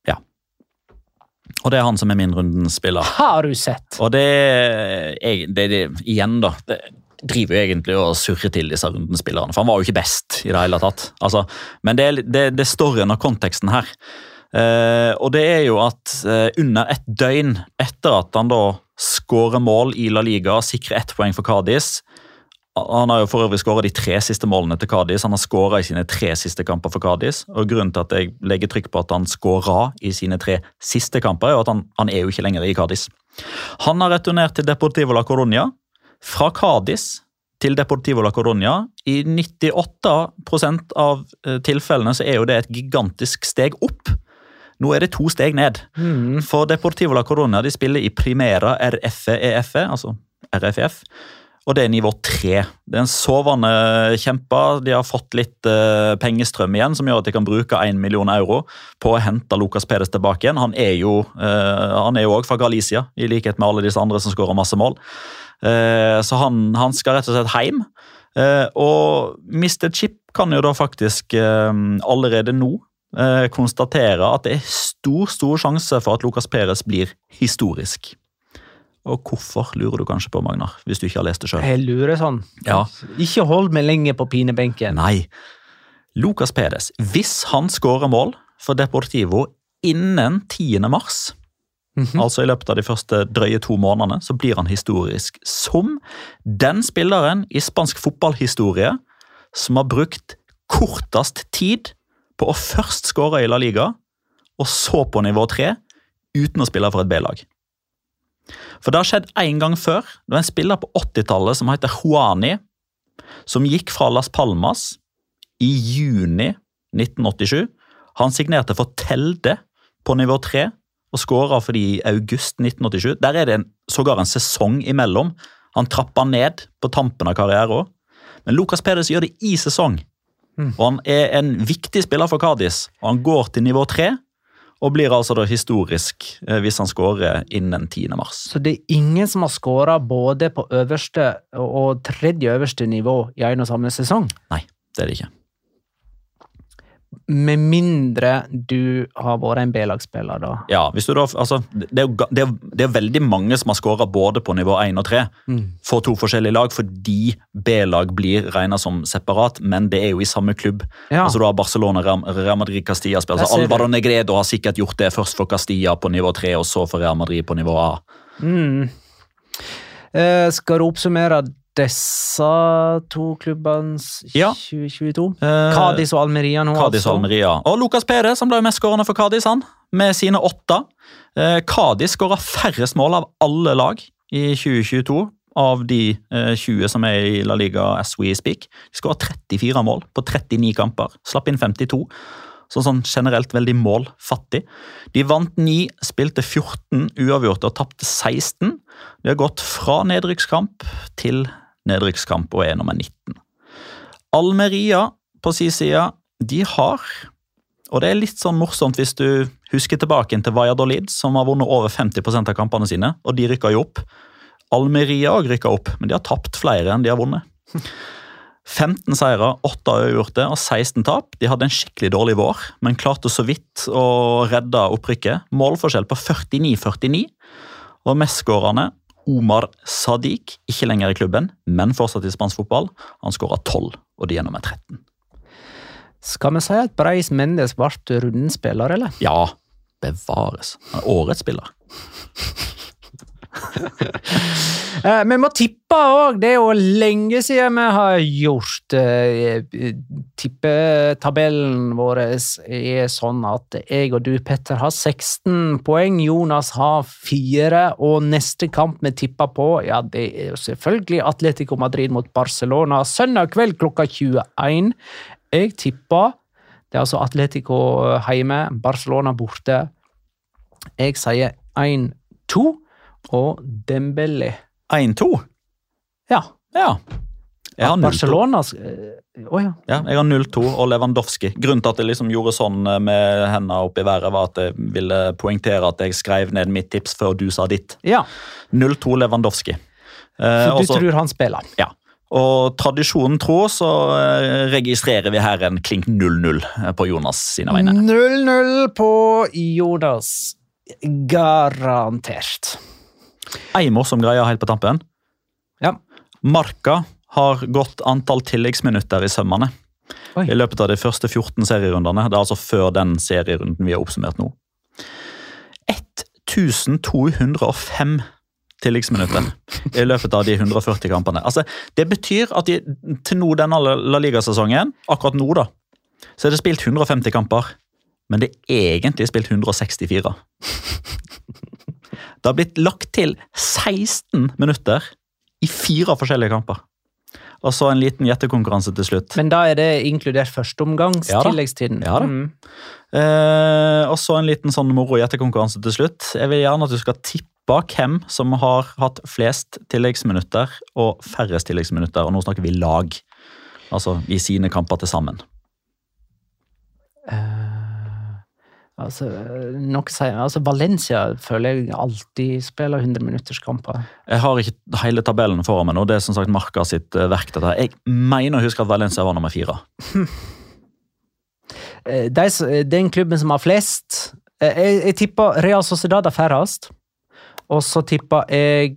Og det er han som er min rundens spiller. Har du sett? Og det igjen da, det driver jo egentlig å surre til disse rundens spillerne, for han var jo ikke best i det hele tatt. Altså, men det står under konteksten her. Og det er jo at under et døgn etter at han da skårer mål i La Liga og sikrer 1 poeng for Cádiz, han har jo for øvrig skåret de 3 siste målene til Cádiz. Han har skåret i sine 3 siste kamper for Cádiz, og grunnen til at jeg legger trykk på at han skåret i sine 3 siste kamper er jo at han er jo ikke lenger i Cádiz. Han har returnert til Deportivo La Coruña, fra Cádiz til Deportivo La Coruña. I 98% av tilfellene så er jo det et gigantisk steg opp. Nå er det 2 steg ned. For Deportivo La Coruña, de spiller i Primera RFEF, altså RFF, og det er nivå 3. Det er en sovende kjempe. De har fått litt pengestrøm igjen, som gjør at de kan bruke 1 million euro på å hente Lucas Pérez tilbake igjen. Han er jo også fra Galicia, i likhet med alle disse andre som skårer masse mål. Så han skal rett og slett hjem. Og Mr. Chip kan jo da faktisk allerede nå konstatere at det er stor sjanse for at Lucas Pérez blir historisk. Og hvorfor lurer du kanskje på, Magnar, hvis du ikke har lest det selv? Jeg lurer sånn. Ja. Ikke hold meg lenge på pinebenken. Nei. Lucas Perez, hvis han skårer mål for Deportivo innen 10. mars, altså i løpet av de første drøye 2 månedene, så blir han historisk som den spilleren i spansk fotballhistorie som har brukt kortest tid på å først skåre i La Liga, og så på nivå 3, uten å spille for et B-lag. For det har skjedd en gang før. Det var en spiller på 80-tallet som heter Juani, som gikk fra Las Palmas i juni 1987. Han signerte for Telde på nivå 3 og skåret for de i august 1987. Der er det sågar en sesong imellom. Han trapper ned på tampen av karrieren. Men Lucas Perez gjør det i sesong. Og han er en viktig spiller for Cadiz. Og han går til nivå 3 og blir altså da historisk hvis han skårer innen 10. mars. Så det er ingen som har skåret både på øverste og tredje øverste nivå i en og samme sesong? Nei, det er det ikke. Med mindre du har vært en B-lagsspiller da? Ja, hvis du da, altså, det er veldig mange som har skåret både på nivå 1 og 3 for 2 forskjellige lag, fordi B-lag blir regnet som separat, men det er jo i samme klubb. Ja. Altså du har Barcelona, Real Madrid, Castilla spiller. Altså, Alvaro Negredo har sikkert gjort det først for Castilla på nivå 3, og så for Real Madrid på nivå A. Skal du oppsummere disse 2 klubbens 2022? Cadiz og Almeria nå, Cadiz og Almeria. Og Lucas Perez, han ble jo mest skårende for Cadiz, han, med sine 8. Cadiz skåret færrest mål av alle lag i 2022, av de 20 som er i La Liga as we speak. De skåret 34 mål på 39 kamper, slapp inn 52. Sånn generelt veldig målfattig. De vant 9, spilte 14 uavgjort og tappte 16. De har gått fra nedrykkskamp til nedrykkskamp og er nummer 19. Almeria på sin side, de har, og det er litt sånn morsomt hvis du husker tilbake til Valladolid, som har vunnet over 50% av kampene sine, og de rykker jo opp. Almeria har rykket opp, men de har tapt flere enn de har vunnet. 15 seire, 8 uavgjorte og 16 tap. De hadde en skikkelig dårlig vår, men klarte så vidt å redde opprykket. Målforskjell på 49-49, og mestskårerne Omar Sadiq, ikke lenger i klubben, men fortsatt i spansk fotball. Han skåret 12, og de er nummer 13. Skal vi si at Brais Mendes ble rundens spiller, eller? Ja, bevares. Han er årets spiller. Vi må tippe også. Det er jo lenge siden vi har gjort tippetabellen vår er sånn at jeg og du, Petter, har 16 poeng, Jonas har 4, og neste kamp vi tipper på, ja, det er jo selvfølgelig Atletico Madrid mot Barcelona, søndag kveld klokka 21. Jeg tipper, det er altså Atletico hjemme, Barcelona borte. Jeg sier 1-2, og Dembélé. 1-2? Ja. Jeg har 0-2. Barcelona... Ja, jeg har 0-2 og Lewandowski. Grunnen til at jeg liksom gjorde sånn med hendene opp i været var at jeg ville poengtere at jeg skrev ned mitt tips før du sa ditt. Ja. 0-2 Lewandowski. For du tror han spiller? Ja. Og tradisjonen tro så registrerer vi her en klink 0-0 på Jonas sine vegne. 0-0 på Jonas. Garantert. En morsom greie helt på tampen. Ja. Marca har gått antall tilleggsminutter i sømmene. Oi. I løpet av de første 14 serierundene. Det er altså før den serierunden vi har oppsummert nå. 1205 tilleggsminutter i løpet av de 140 kampene. Altså, det betyr at til nå denne La Liga-sesongen, akkurat nå da, så er det spilt 150 kamper, men det er egentlig spilt 164. Det har blitt lagt til 16 minutter i 4 forskjellige kamper. Og så en liten gjettekonkurranse til slutt. Men da er det inkludert første omgangs tilleggstiden. Ja da. Og så en liten sånn moro gjettekonkurranse til slutt. Jeg vil gjerne at du skal tippe hvem som har hatt flest tilleggsminutter og færrest tilleggsminutter, og nå snakker vi lag. Altså i sine kamper til sammen. Valencia føler jeg alltid spiller 100 minutters kamper. Jeg har ikke hele tabellen foran meg nå, det er som sagt Marca sitt verk dette. Jeg mener å huske at Valencia var nummer 4. Den klubben som har flest, jeg tipper Real Sociedad er færrest, og så tipper jeg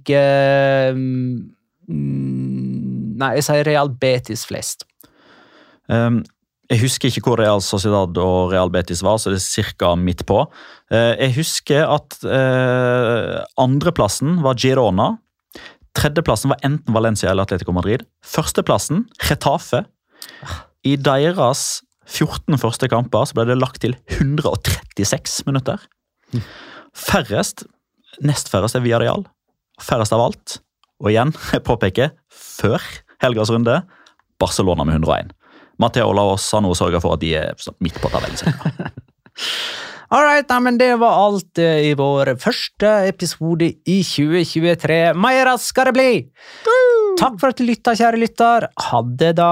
jeg sier Real Betis flest. Jeg husker ikke hvor Real Sociedad og Real Betis var, så det cirka midt på. Jeg husker at andreplassen var Girona, tredjeplassen var enten Valencia eller Atletico Madrid, førsteplassen Getafe. I deres 14 første kamper så ble det lagt til 136 minutter. Færrest, nest færrest Villarreal, færrest av alt, og igjen, jeg påpeker, før helgas runde, Barcelona med 101. Matteo Laos har nå sørget for at de midt på tabellen. Alright, men det var alt i vår første episode i 2023. Mer skal det bli! Takk for at du lyttet, kjære lytter. Ha det da!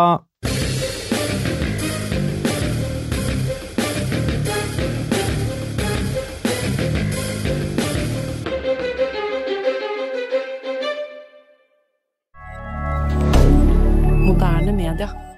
Moderne media.